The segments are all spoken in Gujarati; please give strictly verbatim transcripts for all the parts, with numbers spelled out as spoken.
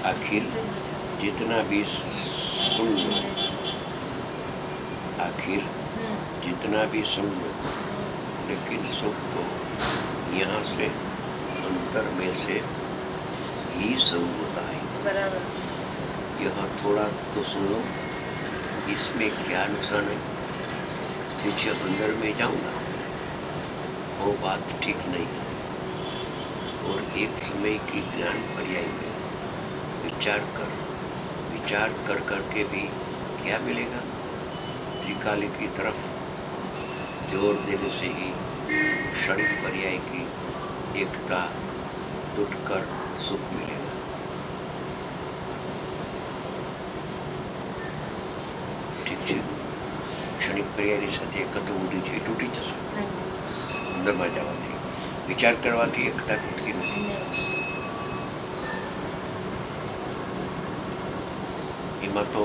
आखिर जितना भी सुन लो, आखिर जितना भी सुन लो, लेकिन सुख तो यहाँ से अंतर में से ही सब होता है। बराबर। यहाँ थोड़ा तो सुनो, इसमें क्या नुकसान है? पीछे अंदर में जाऊंगा, वो बात ठीक नहीं है। और एक समय की ज्ञान पर्याय में विचार कर विचार कर करके भी क्या मिलेगा? त्रिकाली की तरफ जोर देने से ही क्षणिक पर्याय की एकता टूटकर सुख मिलेगा। ठीक है, क्षणिक पर्यायની સાથે એકતા ઉડી છે તૂટી જશે। અંદરમાં જવાથી વિચાર કરવાથી એકતા તૂટતી નથી। એમાં તો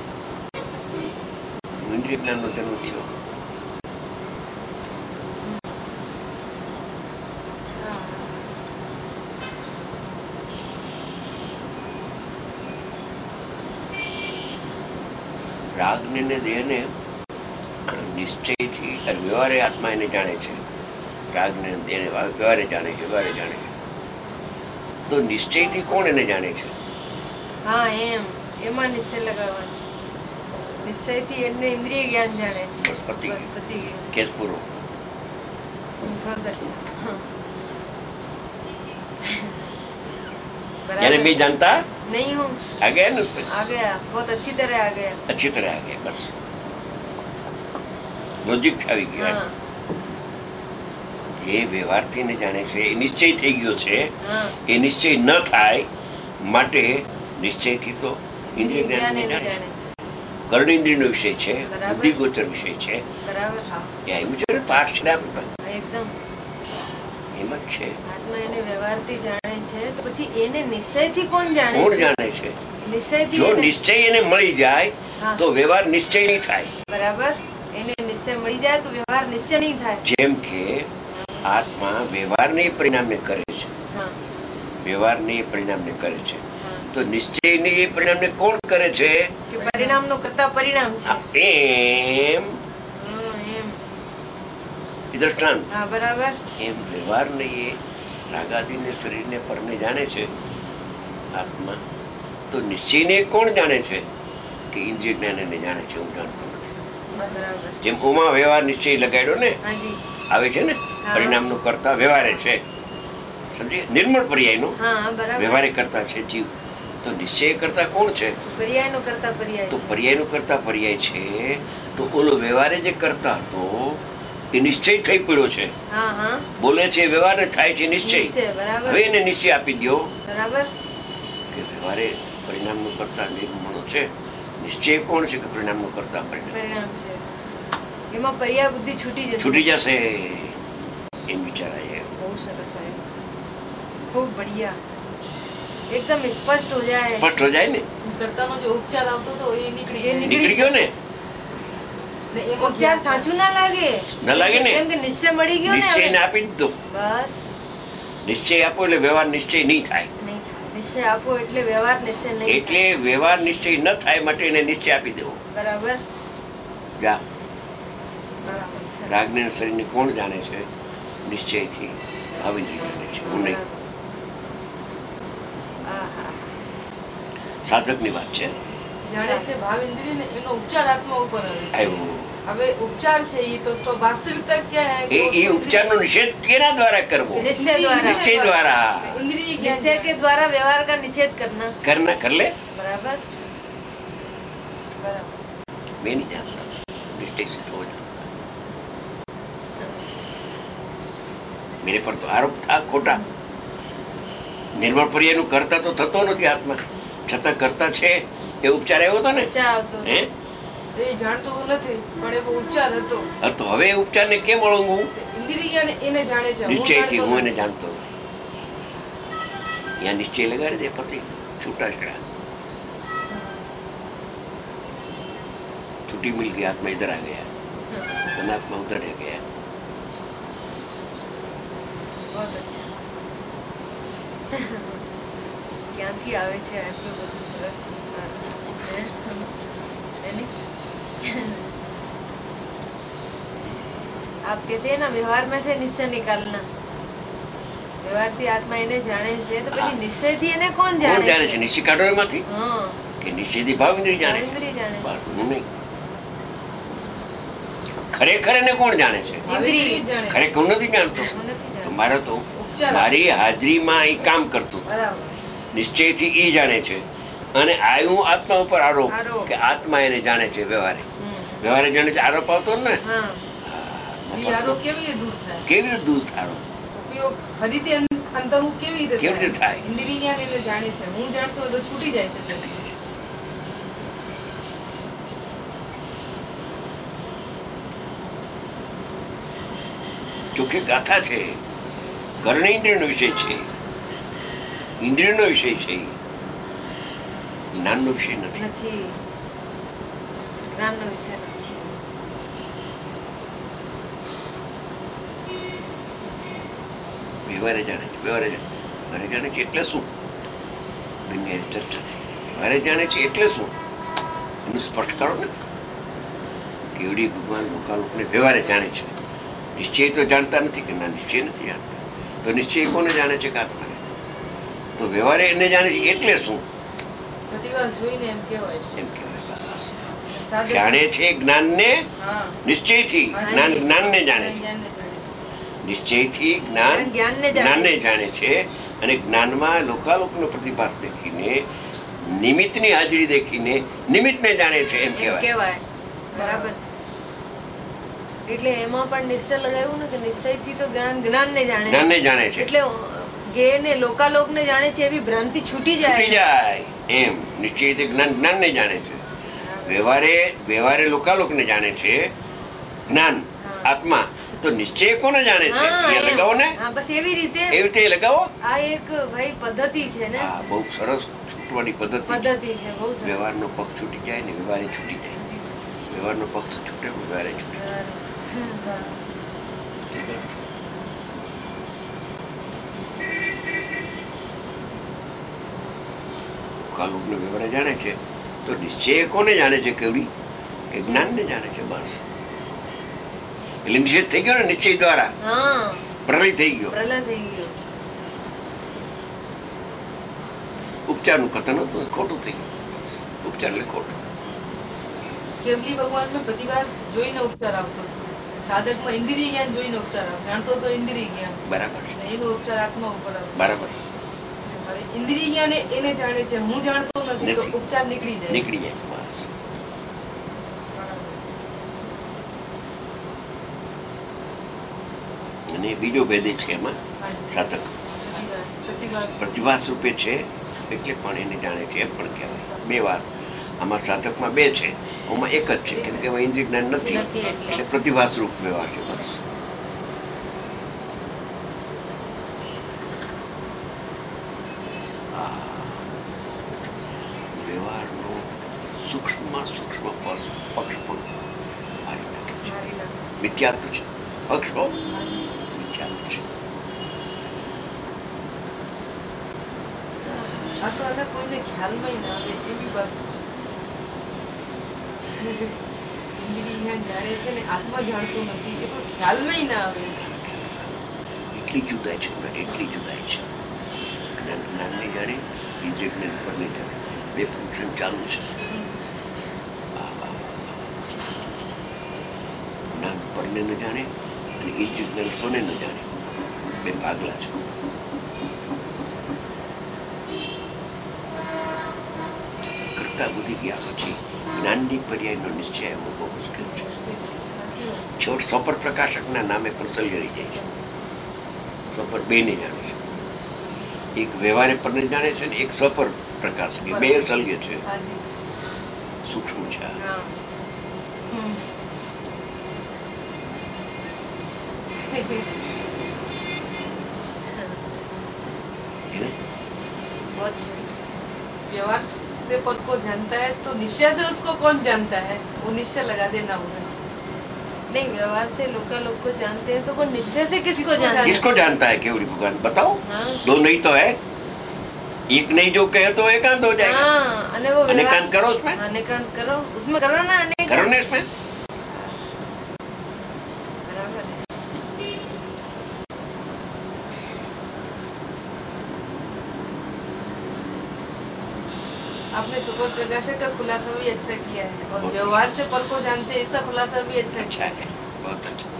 ઇન્દ્રિય જ્ઞાનનો જન્મ થયો। રાગને ને દેહને નિશ્ચયથી વ્યવહારે આત્મા એને જાણે છે। રાગને દેહને વ્યવહારે જાણે છે, વ્યવહારે જાણે છે। તો નિશ્ચયથી કોણ એને જાણે છે? હા, એમ એમાં નિશ્ચય લગાવવાનો। નિશ્ચયથી એને ઇન્દ્રિય જ્ઞાન જાણે છે। પતિ કેસ પૂરો। बहुत अच्छा। यानी मैं जानता नहीं हूँ। आ गया ना उसमें? आ गया, बहुत अच्छी तरह आ गया। अच्छी तरह आ गया, बस लॉजिक આવી ગયો। એ વ્યવહારથી ને જાણે છે, એ નિશ્ચય થઈ ગયો છે। એ નિશ્ચય ન થાય માટે નિશ્ચયથી તો ઇન્દ્રિય જ્ઞાનને જાણે છે। કર્ણેન્દ્રિયનો વિષય છે, બુદ્ધિગોચર વિષય છે। બરાબર। હા, એ આવ્યું છે ને પાઠ છે આપણી પાસે, એકદમ એમ જ છે। આત્મા એને વ્યવહારથી જાણે છે, તો પછી એને નિશ્ચયથી કોણ જાણે છે? કોણ જાણે છે? નિશ્ચયથી જો નિશ્ચય એને મળી જાય તો વ્યવહાર નિશ્ચય નહીં થાય। બરાબર, એને નિશ્ચય મળી જાય તો વ્યવહાર નિશ્ચય નહીં થાય। જેમ કે આત્મા વ્યવહારને પરિણામને કરે છે, વ્યવહારને પરિણામને કરે છે, તો નિશ્ચયને એ પરિણામને કોણ કરે છે? કે પરિણામનો કરતા પરિણામ છે। એમ એમ દ્રષ્ટાંત। હા, બરાબર। એમ વ્યવહારને એ રાગાદિને શરીરને પરને જાણે છે આત્મા, તો નિશ્ચયને કોણ જાણે છે? કે ઇન્દ્રિય જ્ઞાન એને જાણે છે, હું જાણતો નથી। જેમ ઉમા વ્યવહાર નિશ્ચય લગાડ્યો ને, આવે છે ને પરિણામનો કરતા વ્યવહારે છે, સમજી? નિર્મળ પર્યાયનો વ્યવહારે કરતા છે જીવ, તો નિશ્ચય કરતા કોણ છે? પર્યાયનો કરતા પર્યાય। તો પર્યાયનો કરતા પર્યાય છે, તો ઓલો વ્યવહારે જે કરતા હતો એ નિશ્ચય થઈ પડ્યો છે। બોલે છે વ્યવહાર થાય છે નિશ્ચય। હવે એને નિશ્ચય આપી દો, બરાબર, કે વ્યવહારે પરિણામનો કરતા નિર્મળો છે, નિશ્ચય કોણ છે? કે પરિણામનો કરતા પરિણામ છે। એમાં પર્યાય બુદ્ધિ છૂટી જશે, છૂટી જશે એમ વિચાર આવે। બહુ સરસ है, खूब बढ़िया, एकदम स्पष्ट हो जाए। સ્પષ્ટ हो जाए ने, કરતાનો જો ઉપચાર આવતો તો એ નીકળી ગયો નીકળી ગયો ને। ઉપચાર સાચું ના લાગે, ના લાગે ને, કેમ કે નિશ્ચય મળી ગયો ને, નિશ્ચયને આપી દીધો। બસ નિશ્ચય આપો એટલે વ્યવહાર નિશ્ચય નહીં થાય। નહીં થાય, નિશ્ચય આપો એટલે વ્યવહાર નિશ્ચય નહીં થાય। એટલે વ્યવહાર નિશ્ચય ન થાય માટે એને નિશ્ચય આપી દેવો। બરાબર, જા બરાબર છે। રાગને શરીરને કોણ જાણે છે? નિશ્ચયથી ભાવેન્દ્રિય જાણે છે, હું નહીં। સાધકની વાત છે। જાણે છે ભાવેન્દ્રિય ને, એનો ઉપચાર આત્મા ઉપર આવ્યો। હવે ઉપચાર છે એ તો, તો વાસ્તવિકતા क्या है? એ એ ઉપચારનો નિષેધ કેના દ્વારા કરવો? निश्चय द्वारा, निश्चय द्वारा, इंद्रिय निश्चय के द्वारा व्यवहार का निषेध करना। करना कर ले, बराबर, बराबर। मैं नहीं जानता, निश्चय से हो जाता। मेरे पर तो आरोप था खोटा। निर्मळ पर्याયનું કરતા તો થતો નથી આત્મા, છતાં કરતા છે એ ઉપચાર આવ્યો હતો ને। હે, એ જાણતો નથી પણ એવો ઉપચાર હતો। હતો, હવે એ ઉપચારને કેમ ઓળંગવું? ઇન્દ્રિય એને જાણે છે, નિશ્ચયથી હું એને જાણતો નથી। यहाँ निश्चय लगा दे पति, छूटा छड़ा, छुट्टी मिल गई, आत्मा इधर आ गया, अनात्मा उधर रह गया। बहुत अच्छा। ક્યાંથી આવે છે આટલું બધું સરસ? आप कहते हैं ना व्यवहार में से निश्चय निकालना, व्यवहार થી આત્મા એને જાણે છે તો પછી નિશ્ચય થી એને કોણ જાણે જાણે છે? નિશ્ચય કાઢો એમાંથી કે નિશ્ચય થી ભાવ ઇન્દ્રિય જાણે ઇન્દ્રિય જાણે છે. હું નહીં. ખરેખર એને કોણ જાણે છે? ઇન્દ્રિય. ખરેખર હું નથી જાણતો. તો મારે તો મારી હાજરીમાં એ કામ કરતું નિશ્ચયથી એ જાણે છે. અને આયું આત્મા ઉપર આરોપ કે આત્મા એને જાણે છે. વ્યવહારે વ્યવહારે જાણે છે. આરોપ આવતો ને કેવી રીતે દૂર થાય? કેવી રીતે દૂર થાય? ઉપયોગ ફરીથી અંતર કેવી રીતે કેવી રીતે થાય? ઇન્દ્રિય એને જાણે છે. હું જાણતો તો છૂટી જાય છે. ચોખ્ખી ગાથા છે. કર્ણ ઇન્દ્રિયનો વિષય છે. ઇન્દ્રિયનો વિષય છે. જ્ઞાનનો વિષય નથી. જ્ઞાનનો વિષય નથી. વ્યવહારે જાણે છે. વ્યવહારે વ્યવહારે જાણે છે એટલે શું? દુનિયાની ચર્ચા છે. વ્યવહારે જાણે છે એટલે શું એનું સ્પષ્ટ કરો ને. કેવડી ભગવાન લોકાલોકને વ્યવહારે જાણે છે. નિશ્ચય તો જાણતા નથી કે ના નિશ્ચય નથી જાણતા. તો નિશ્ચય કોને જાણે છે? કે આત્માને. તો વ્યવહારે એને જાણે છે એટલે શું? એમ કહેવાય જાણે છે જ્ઞાનને નિશ્ચયથી. જ્ઞાન જ્ઞાનને જાણે છે. નિશ્ચયથી જ્ઞાન જ્ઞાનને જાણે છે. અને જ્ઞાનમાં લોકાલોકનો પ્રતિભાસ દેખીને નિમિત્તની હાજરી દેખીને નિમિત્તને જાણે છે એમ કહેવાય. બરાબર છે. એટલે એમાં પણ નિશ્ચય લગાવ્યું ને કે નિશ્ચયથી તો જ્ઞાન જ્ઞાનને જાણે જ્ઞાનને જાણે છે. એટલે જ્ઞેયને લોકાલોકને જાણે છે એવી ભ્રાંતિ છૂટી જાય છૂટી જાય એમ. નિશ્ચયથી જ્ઞાન જ્ઞાનને જાણે છે. વ્યવહારે વ્યવહારે લોકાલોકને જાણે છે જ્ઞાન આત્મા. તો નિશ્ચય કોને જાણે છે? એ લગાવો ને. બસ એવી રીતે એવી રીતે લગાવો. આ એક ભાઈ પદ્ધતિ છે ને. હા, બહુ સરસ છૂટવાની પદ્ધતિ પદ્ધતિ છે. બહુ સરસ. વ્યવહારનો પગ છૂટી જાય ને વ્યવહારે છૂટી જાય. વ્યવહારનો પક્ષ છૂટે વ્યવહારે છૂટે. લોકાલોકને વ્યવહારે જાણે છે તો નિશ્ચય કોને જાણે છે? કેવડી કે જ્ઞાનને જાણે છે. બસ. એટલે નિષેધ થઈ ગયો ને નિશ્ચય દ્વારા. પ્રલય થઈ ગયો. પ્રલય થઈ ગયો. ઉપચારનું કથન હતું ખોટું થઈ ગયું. ઉપચાર એટલે ખોટું. કેવલી ભગવાનનો પ્રતિભાસ જોઈને ઉપચાર આવતો હતો. સાધકમાં ઇન્દ્રિય જ્ઞાન જોઈને ઉપચાર આવતો. જાણતો તો ઇન્દ્રિય જ્ઞાન. બરાબર. એનો ઉપચાર આત્મા ઉપર આવતો. બરાબર. હવે ઇન્દ્રિય જ્ઞાન એને જાણે છે. હું જાણતો નથી તો ઉપચાર નીકળી જાય. નીકળી જાય. બસ. અને બીજો ભેદ છે એમાં સાધક પ્રતિભાસ રૂપે છે એટલે પણ એને જાણે છે એમ પણ કહેવાય. બે વાર આમાં સાધકમાં બે છે, આમાં એક જ છે. કેમ કે એમાં ઇન્દ્રિય જ્ઞાન નથી એટલે પ્રતિભાસ રૂપ વ્યવહાર છે. બસ. વ્યવહારનો સૂક્ષ્મ સૂક્ષ્મ પક્ષ પણ મારી નાખે છે. મિથ્યાત્વ છે. પક્ષ હો મિથ્યાત્વ છે. આ તો આને કોઈને ખ્યાલમાં ના આવે એવી વાત. ઇન્દ્રિય જાણે છે ને આત્મા જાણતો નથી એ કોઈ ખ્યાલમાં ના આવે. એટલી જુદાઈ છે. એટલી જુદાઈ છે. જ્ઞાન જ્ઞાનને જાણે, ઇન્દ્રિય જ્ઞાન પરને જાણે. બે ફંક્શન ચાલુ છે. જ્ઞાન પરને ન જાણે અને ઇન્દ્રિય જ્ઞાન સોને ન જાણે. બે ભાગલા છે. કરતા બુદ્ધિ ગયા પછી જ્ઞાનની પર્યાયનો નિશ્ચય આવવો બહુ મુશ્કેલ છે. છોડ સોપર પ્રકાશકના નામે પણ સલગરી જાય છે. સોપર બે ને જાણે છે. એક વ્યવહારે પરને જાણે છે ને એક સોપર પ્રકાશક. એ બે સલગે છે. સૂક્ષ્મ છે. व्यवहार से पद को जानता है तो निश्चय से उसको कौन जानता है? वो निश्चय लगा देना उधर. नहीं, व्यवहार से लोग लोग को जानते हैं तो कौन निश्चय से किसको जानता है? किसको जानता है? केवली भगवान बताओ. दो नहीं तो है. एक नहीं जो कहे तो एकांत हो जाएगा। हाँ, अने वो अनेकांत करो उसमें, अनेकांत करो उसमें, करो ना अनेकांत करो ना इसमें। बराबर है। आपने सुपर प्रकाशक का खुलासा भी अच्छा किया है और व्यवहार से पर को जानते हैं इसका खुलासा भी अच्छा अच्छा है, बहुत अच्छा।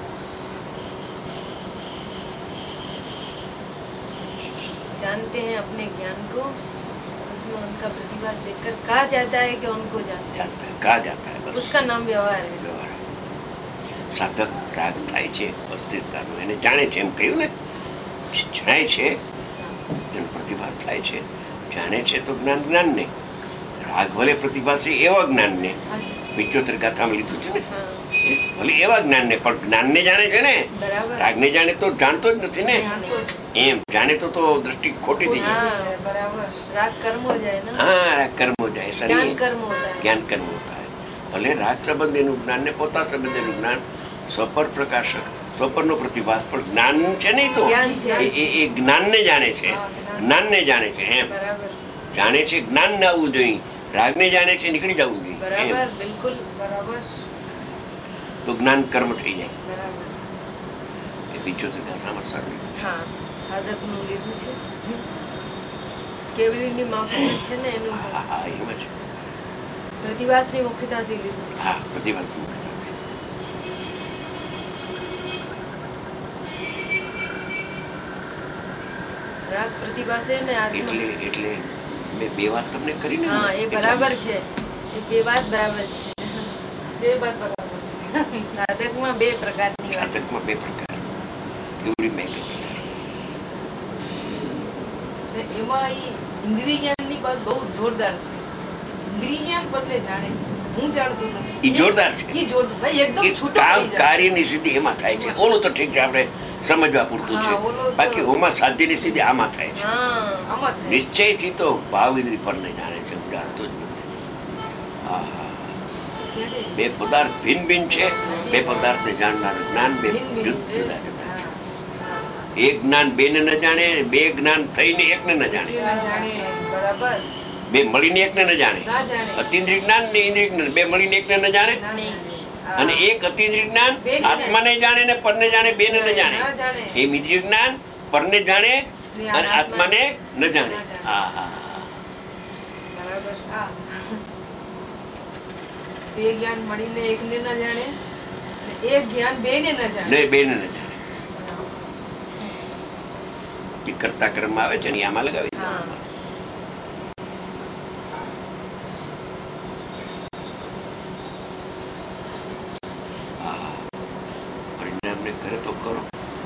जानते हैं अपने ज्ञान को, उसमें उनका प्रतिभा देखकर कहा जाता है कि उनको जानते जानता है, कहा जाता है, बस उसका नाम व्यवहार है। વ્યવહાર સાધક રાગ થાય છે અસ્થિરતાનો, એને જાણે છે એમ કહ્યું ને, જણાય છે એનો પ્રતિભાસ થાય છે, જાણે છે તો જ્ઞાન જ્ઞાનને, રાગ ભલે પ્રતિભાસ છે એવા જ્ઞાનને, પિંચોતેર ગાથામાં લીધું છે ને, ભલે એવા જ્ઞાનને, પણ જ્ઞાનને જાણે છે ને, રાગને જાણે તો જાણતો જ નથી ને, એમ જાણે તો તો દ્રષ્ટિ ખોટી થઈ જાય। बराबर, राग कर्म हो जाए ना। हाँ, राग कर्म हो जाए, ऐसा ज्ञान नहीं है, कर्म होता है, ज्ञान कर्म होता है। भले राग संबंधीનું જ્ઞાન ને પોતા સંબંધીનું જ્ઞાન, સ્વપર પ્રકાશક, સ્વપરનો પ્રતિભાસ, પણ જ્ઞાન છે નહીં તો જ્ઞાન છે, એ એ જ્ઞાનને જાણે છે, હા, જ્ઞાન। જ્ઞાનને જાણે છે એમ, बराबर જાણે છે જ્ઞાન ને આવવું જોઈએ, રાગને જાણે છે નીકળી જવું જોઈએ એમ, बराबर बिल्कुल बराबर, તો જ્ઞાન કર્મ થઈ જાય। बराबर એ પિંચોતેર ગાથામાં સારું લીધું છે। હા, સાધકનું લીધું છે, કેવડીની માફક છે ને એનું હા હા એમ જ, પ્રતિભાસની મુખ્યતાથી લીધું। હા પ્રતિભાસ મુખ્યતાથી। રાગ પ્રતિભાસે ને આત્મા, એટલે એટલે મેં બે વાત તમને કરી ને, હા એ બરાબર છે, એ બે વાત બરાબર છે, બે વાત બરાબર છે। સાધકમાં બે પ્રકારની વાત છે, સાધકમાં બે પ્રકાર, કેવડી મેં કહી, એમાં ઈ ઇન્દ્રિય જ્ઞાનની વાત બહુ જોરદાર છે। ઇન્દ્રિય જ્ઞાન બદલે જાણે છે, હું જાણતું નથી, ઈ જોરદાર છે, ઈ જોરદાર ભાઈ, એકદમ એ છૂટો કામ પડી જાય। કાર્યની સિદ્ધિ એમાં થાય છે, ઓલું તો ઠીક છે આપણે સમજવા પૂરતું છે, હા, ઓલું તો- બાકી ઓમાં સાધ્યની સિદ્ધિ આમાં થાય છે। હા, આમાં થાય છે। નિશ્ચયથી તો ભાવ ઇન્દ્રિય પરને જાણે છે, હું જાણતો જ નથી। આહા, બે પદાર્થ ભિન્ન ભિન્ન છે, બે પદાર્થને જાણનારું જ્ઞાન બે ભિન્ન ભિન્ન જુદા છે। જુદા જુદા છે। હા, એક જ્ઞાન બેને ન જાણે, બે જ્ઞાન થઈને એકને ન જાણે, ના જાણે, બરાબર બે મળીને એકને ન જાણે, ના જાણે, અતિન્દ્રિય જ્ઞાન ને ઇન્દ્રિય જ્ઞાન બે મળીને એકને ન જાણે, ના નહીં, અને એક અતિન્દ્રિય જ્ઞાન આત્માને જાણે ને પરને જાણે, બેને ન જાણે, ના જાણે, એમ ઇન્દ્રિય જ્ઞાન પરને જાણે ને અને આત્માને ન જાણે। ના જાણે। હા હા, બરાબર, હા, બે જ્ઞાન મળીને એકને ન જાણે, અને એક જ્ઞાન બેને ન જાણે, ને બેને ન જાણે, એ કરતા કર્મમાં આવે છે ને આમાં લગાવી દે। હા, હા, પરિણામને કરે તો કરો,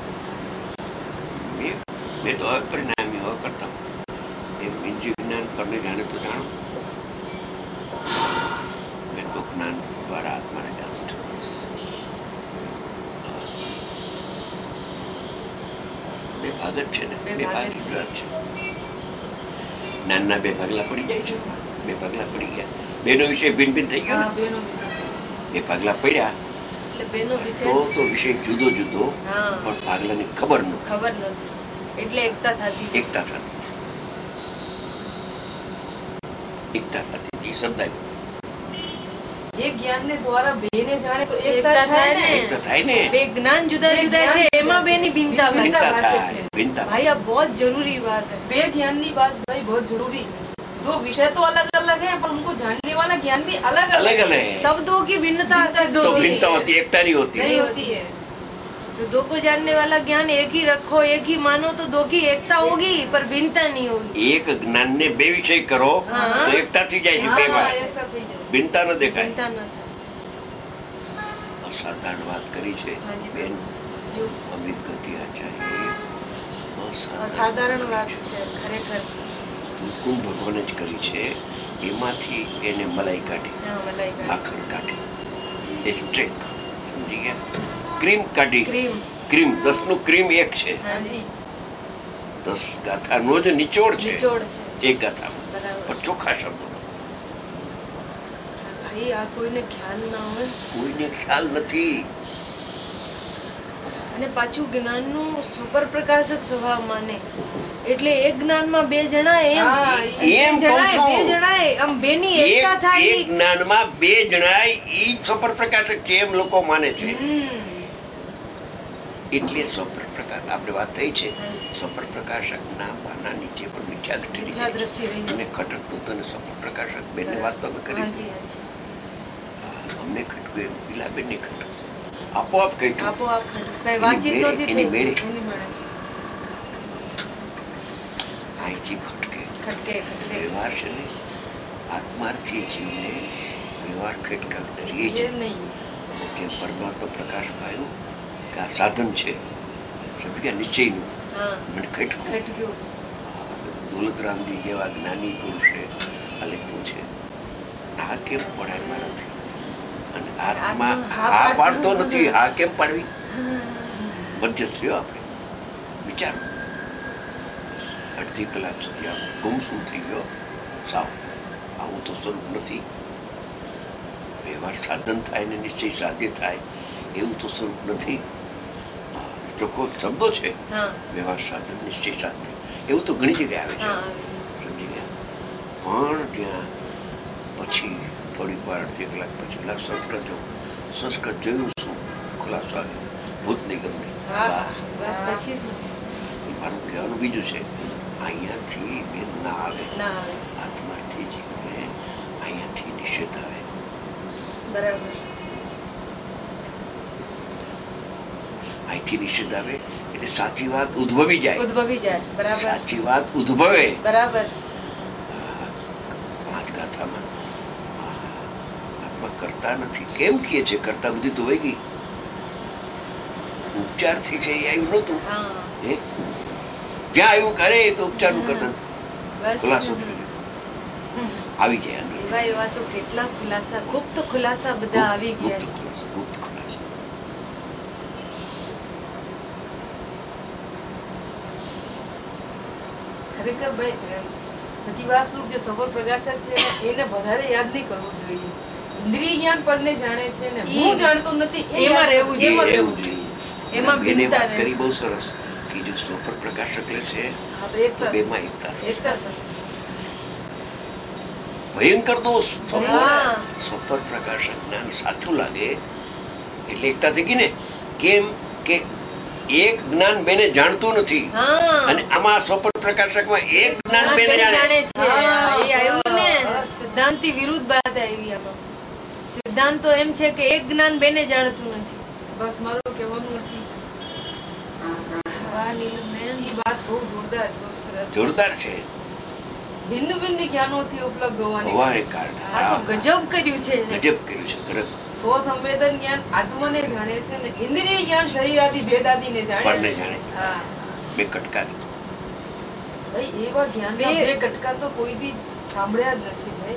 મેં મેં તો હવે પરિણામી હવે કરતા હું, એમ ઇન્દ્રિય જ્ઞાન પરને જાણે તો જાણો, મેં તો જ્ઞાન દ્વારા આત્માને જાણું છું, બસ। બે ભાગ જ છે ને, બે બે ભાગ ભાગ જ છે। જુદા જ છે, જ્ઞાનના બે ભાગલા પડી જાય છે, બે ભાગલા પડી ગયા, બેનો વિષય ભિન્ન ભિન્ન થઈ ગયો હા, ને, બેનો વિષય, બે ભાગલા પડ્યા એટલે બેનો વિષય તો તો વિષય જુદો જુદો, હા, પણ ભાગલાની ખબર નથી, ખબર નથી, એટલે એકતા થતી હતી। એકતા થતી હતી, એકતા થતી હતી, શબ્દ આવ્યો, એક જ્ઞાનને દ્વારા બેને જાણે તો એકતા થાય ને, એકતા થાય ને, બે જ્ઞાન જુદા જુદા છે, એમાં બેની ભિન્નતા ભિન્નતા भाषा થાય, से। ભિન્નતા भाई अब बहुत जरूरी बात है, बे ज्ञान की बात भाई बहुत जरूरी, दो विषय तो अलग अलग है पर उनको जानने वाला ज्ञान भी अलग अलग अलग अलग है, है, तब दो की भिन्नता सिद्ध तो होती भिन्नता है, होती है, एकता नहीं होती, नहीं होती है। तो दो को जानने वाला ज्ञान एक ही रखो, एक ही मानो तो दो की एकता होगी पर भिन्नता नहीं होगी। एक ज्ञान ने बे विषय करो हाँ, तो एकता थी जाए हाँ, बे बार, एकता थी जाए, भिन्नता न देखाय। भिन्नता न થાય। અસાધારણ વાત કરી છે બેન અમિત ગતિ આચાર્ય, અસાધારણ વાત છે ખરેખર, દૂધકુંડ ભગવાને જ કરી છે, એમાંથી એને મલાઈ કાઢી, હા, મલાઈ કાઢી, માખણ કાઢી, એક્સ્ટ્રેક્ટ, સમજી ગયા, ક્રીમ કાઢી, ક્રીમ, ક્રીમ દસ નું ક્રીમ એક છે, હાજી, દસ ગાથાનો જ નિચોડ છે, નિચોડ છે એક ગાથામાં, બરાબર, પણ ચોખ્ખા શબ્દો, ભાઈ આ કોઈને ખ્યાલ ના હોય, કોઈને ખ્યાલ નથી, અને પાછું જ્ઞાનનું સુપર પ્રકાશક સ્વભાવ માને એટલે એક જ્ઞાનમાં બે જણા એમ એમ જણાય બે જણાય આમ બેની એકતા થાય એક જ્ઞાનમાં બે જણાય ઈ સુપર પ્રકાશક છે એમ લોકો માને છે. એટલે સુપર પ્રકાશ આપણે વાત થઈ છે સુપર પ્રકાશક ના બાના નીચે પણ મિથ્યા દ્રષ્ટિ અને ખટકતું તને સુપર પ્રકાશક બેનની વાત તો અમે કરી અમને ખટકું એમ પેલા બેન ની ખટક આપોઆપ કઈ આપોઆપ કઈ વાતચીત નહોતી થઈ એની મળે અહીંથી ખટકે ખટકે ખટકે વ્યવહાર છે ને આત્માર્થી જીવને વ્યવહાર ખટકાવી એ નહીં કે પરમાત્મા પ્રકાશ પાયો કે આ સાધન છે સમજ ગયા નિશ્ચયનું મને ખટક્યું ખટક્યું દોલતરામજી જેવા જ્ઞાની પુરુષે અલે પૂછે આ કેમ પડાય મારાથી અને આત્મા હા પાડતો નથી હા કેમ પાડવી મધ્યસ્થીઓ આપણે વિચારો અડધી કલાક સુધી આમ ગુમસુમ થઈ ગયો સાવ આવું તો સ્વરૂપ નથી વ્યવહાર સાધન થાય ને નિશ્ચય સાધ્ય થાય એવું તો સ્વરૂપ નથી ચોખ્ખો શબ્દો છે વ્યવહાર સાધન નિશ્ચય સાધ્ય એવું તો ઘણી જગ્યાએ આવે છે સમજી ગયા પણ ત્યાં પછી થોડીક વાર અડધી કલાક પછી પેલા સંસ્કૃત જો સંસ્કૃત જોયું શું ખુલાસો આવ્યો ભૂત નિગમને મારું કહેવાનું બીજું છે અહીંયાથી બેન ના આવે આત્માર્થી જીવને અહીંયાથી નિષેધ આવે બરાબર અહીંથી નિષેધ આવે એટલે સાચી વાત ઉદ્ભવી જાય ઉદ્ભવી જાય બરાબર સાચી વાત ઉદ્ભવે બરાબર પાંચ ગાથામાં આત્મા કરતા નથી કેમ કહે છે કરતા બધી ધોવાઈ ગઈ ઉપચાર થી છે એ આવ્યું નતું જ્યાં આવ્યું કરે તો ઉપચાર નું કથન ખુલાસો થઈ ગયો આવી ગયા એવા એવા તો કેટલા ખુલાસા ગુપ્ત ખુલાસા બધા આવી ગયા ગુપ્ત ખુલાસા ગુપ્ત ખુલાસા ખરેખર ભાઈ બધી વાત કે સફળ પ્રકાશક છે એને વધારે યાદ નહીં કરવું જોઈએ ઇન્દ્રિય જ્ઞાન પરને જાણે છે ને હું જાણતો નથી એમાં રહેવું જોઈએ એમાં ભિન્નતા કરી બહુ સરસ કે જો સફળ પ્રકાશક લે છે તો બેમાં એકતા એકતા ભયંકર દોષ સફળ પ્રકાશક જ્ઞાન સાચું લાગે એટલે એકતા થઈ ગઈ ને કેમ કે એક જ્ઞાન બેને જાણતું નથી અને આમાં સફળ પ્રકાશકમાં એક જ્ઞાન બેને જાણે છે એ આવ્યું ને સિદ્ધાંતથી વિરુદ્ધ વાત આવી આમાં સિદ્ધાંત તો એમ છે કે એક જ્ઞાન બેને જાણતું નથી બસ મારું કહેવાનું નથી એ વાત બહુ જોરદાર જોરદાર છે ભિન્ન ભિન્ન જ્ઞાનોથી ઉપલબ્ધ હોવાની હોવાને કારણે આ તો ગજબ કર્યું છે ગજબ કર્યું છે ખરેખર સ્વ સંવેદન જ્ઞાન આત્મને જાણે છે ને ઇન્દ્રિય જ્ઞાન શરીરાદી ભેદાદીને જાણે જાણે બે કટકા ભાઈ એવા જ્ઞાન બે કટકા તો કોઈ દી સાંભળ્યા જ નથી ભાઈ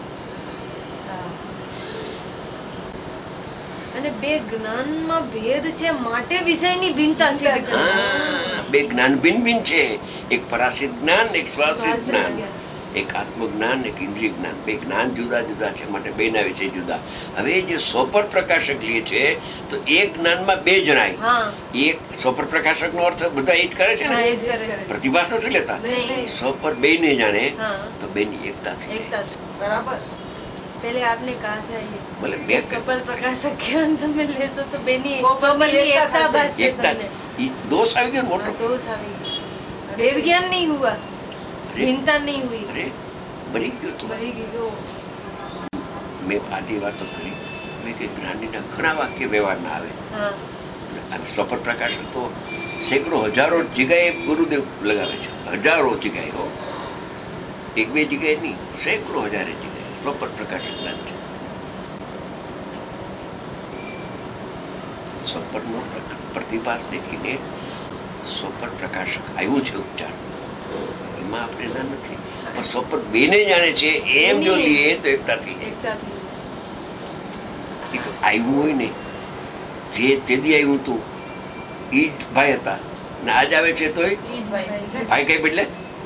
અને બે જ્ઞાનમાં ભેદ છે માટે વિષયની ભિન્નતા સિદ્ધ કરે બે જ્ઞાન ભિન્ન ભિન્ન છે એક પરાશિત જ્ઞાન એક સ્વાશ્રિત જ્ઞાન એક આત્મજ્ઞાન એક ઇન્દ્રિય જ્ઞાન બે જ્ઞાન જુદા જુદા છે માટે બે ના વિષય જુદા હવે જે સોપર પ્રકાશક લે છે તો એક જ્ઞાનમાં બે જણાય એક સોપર પ્રકાશક નો અર્થ બધા એ જ કરે છે ને પ્રતિભાસ નથી લેતા સોપર બે ને જાણે તો બે ની એકતા થઈ બરાબર पहले आपने कहा था ये बोले सुपर प्रकाशक ज्ञान તમે લેશો તો બેની સોમની એકતા બસ એકતા ये दोष आ गया मोटो दोष आ गया भेद ज्ञान नहीं हुआ भिन्नता नहीं हुई अरे मरी गयो तो मरी गयो मैं आधी वातो કરી મેં કે જ્ઞાનીના ઘણા વાક્ય વ્યવહારમાં આવે હા અને સુપર પ્રકાશક તો સેંકડો હજારો જગ્યાએ ગુરુદેવ લગાવે છે હજારો જગ્યાએ હો એક બે જગ્યાએ નહીં સેંકડો હજારે જગ્યાએ સુપર પ્રકાશક જ્ઞાન છે સુપરનો પ્રતિભાસ દેખીને સુપર પ્રકાશક આવ્યું છે ઉપચાર એમાં આપણે ના નથી પણ સુપર બેને જાણે છે એમ જો લઈએ તો એકતાથી એકતાથી એ તો આવ્યું હોય ને જે તેદી આવ્યું હતું એ જ ભાઈ હતા ને આજ આવે છે તોય ભાઈ કઈ બદલે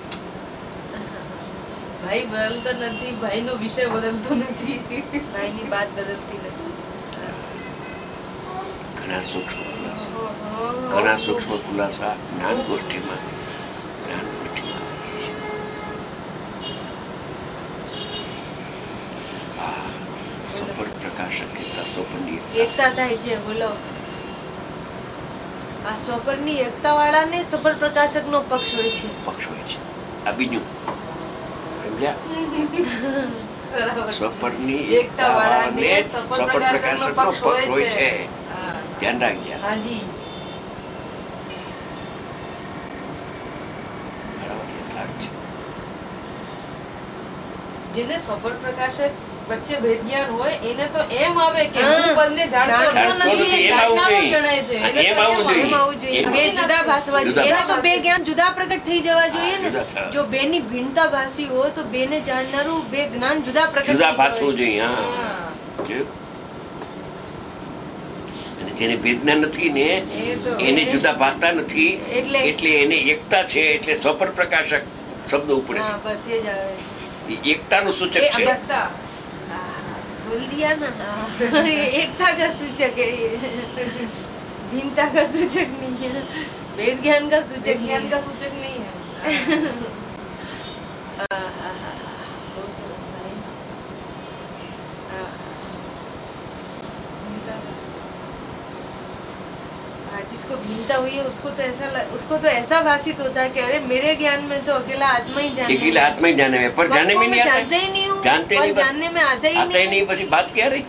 ભાઈ બદલતો નથી ભાઈ નો વિષય બદલતો નથી ભાઈ ની વાત બદલતી નથી ઘણા સૂક્ષ્મ ખુલાસા ઘણા સૂક્ષ્મ ખુલાસા જ્ઞાન ગોષ્ઠીમાં જ્ઞાન ગોષ્ઠીમાં આવે છે. આ સફળ પ્રકાશક એકતા સ્વપ્નની એકતા થાય છે. બોલો, આ સ્વપ્નની એકતા વાળાને સફળ પ્રકાશક નો પક્ષ હોય છે. પક્ષ હોય છે. આ બીજું સમજ્યા? સ્વપ્નની એકતા વાળાને સફળ પ્રકાશક નો પક્ષ હોય છે. ધ્યાન રાખજે. હાજી. જેને સફળ પ્રકાશક વચ્ચે ભેદ જ્ઞાન હોય એને તો એમ આવે કે હું પદને જાણતો નથી, જાણનારો જણાય છે. એને તો એમ આવવું જોઈએ બે જુદા ભાસવા જોઈએ. એને તો બે જ્ઞાન જુદા પ્રગટ થઈ જવા જોઈએ ને. જો બે ની ભિન્નતા ભાસી હોય તો બે ને જાણનારું બે જ્ઞાન જુદા પ્રગટ જુદા ભાસવું જોઈએ. જેને વેદના નથી ને એને જુદા ભાસતા નથી, એટલે એને એકતા છે. એટલે સફળ પ્રકાશક શબ્દ ઉપડે. બસ એ જ આવે છે. एकता नु सूचक है. बोल दिया ना, एकता का सूचक है, भिन्नता का सूचक नहीं है, वेद ज्ञान का सूचक ज्ञान का सूचक नहीं है. बहुत सरस भाई. जिसको भिन्नता हुई है उसको तो ऐसा उसको तो ऐसा भाषित होता है कि अरे मेरे ज्ञान में तो अकेला आत्मा ही जाने अकेला आत्मा ही जाने में, पर जाने में नहीं आता. जानते ही नहीं हूँ, जानते नहीं, जानने में आता ही आता ही नहीं. પછી बात क्या रही?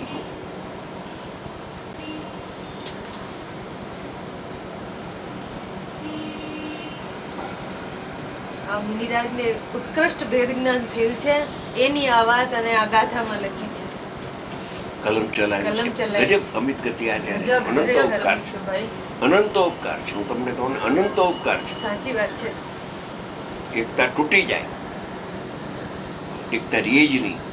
મુનિરાજ ને ઉત્કૃષ્ટ વેદ જ્ઞાન થયું છે એની આ વાત અને આ ગાથામાં લખી છે. કલમ ચલાવી છે. ગજબ અમિત ગતિ આચાર્ય. અનંત ઉપકાર છે ભાઈ, અનંત ઉપકાર છે. હું તમને કહું ને, અનંત ઉપકાર છે. સાચી વાત છે. એકતા તૂટી જાય, એકતા રહે જ નહીં.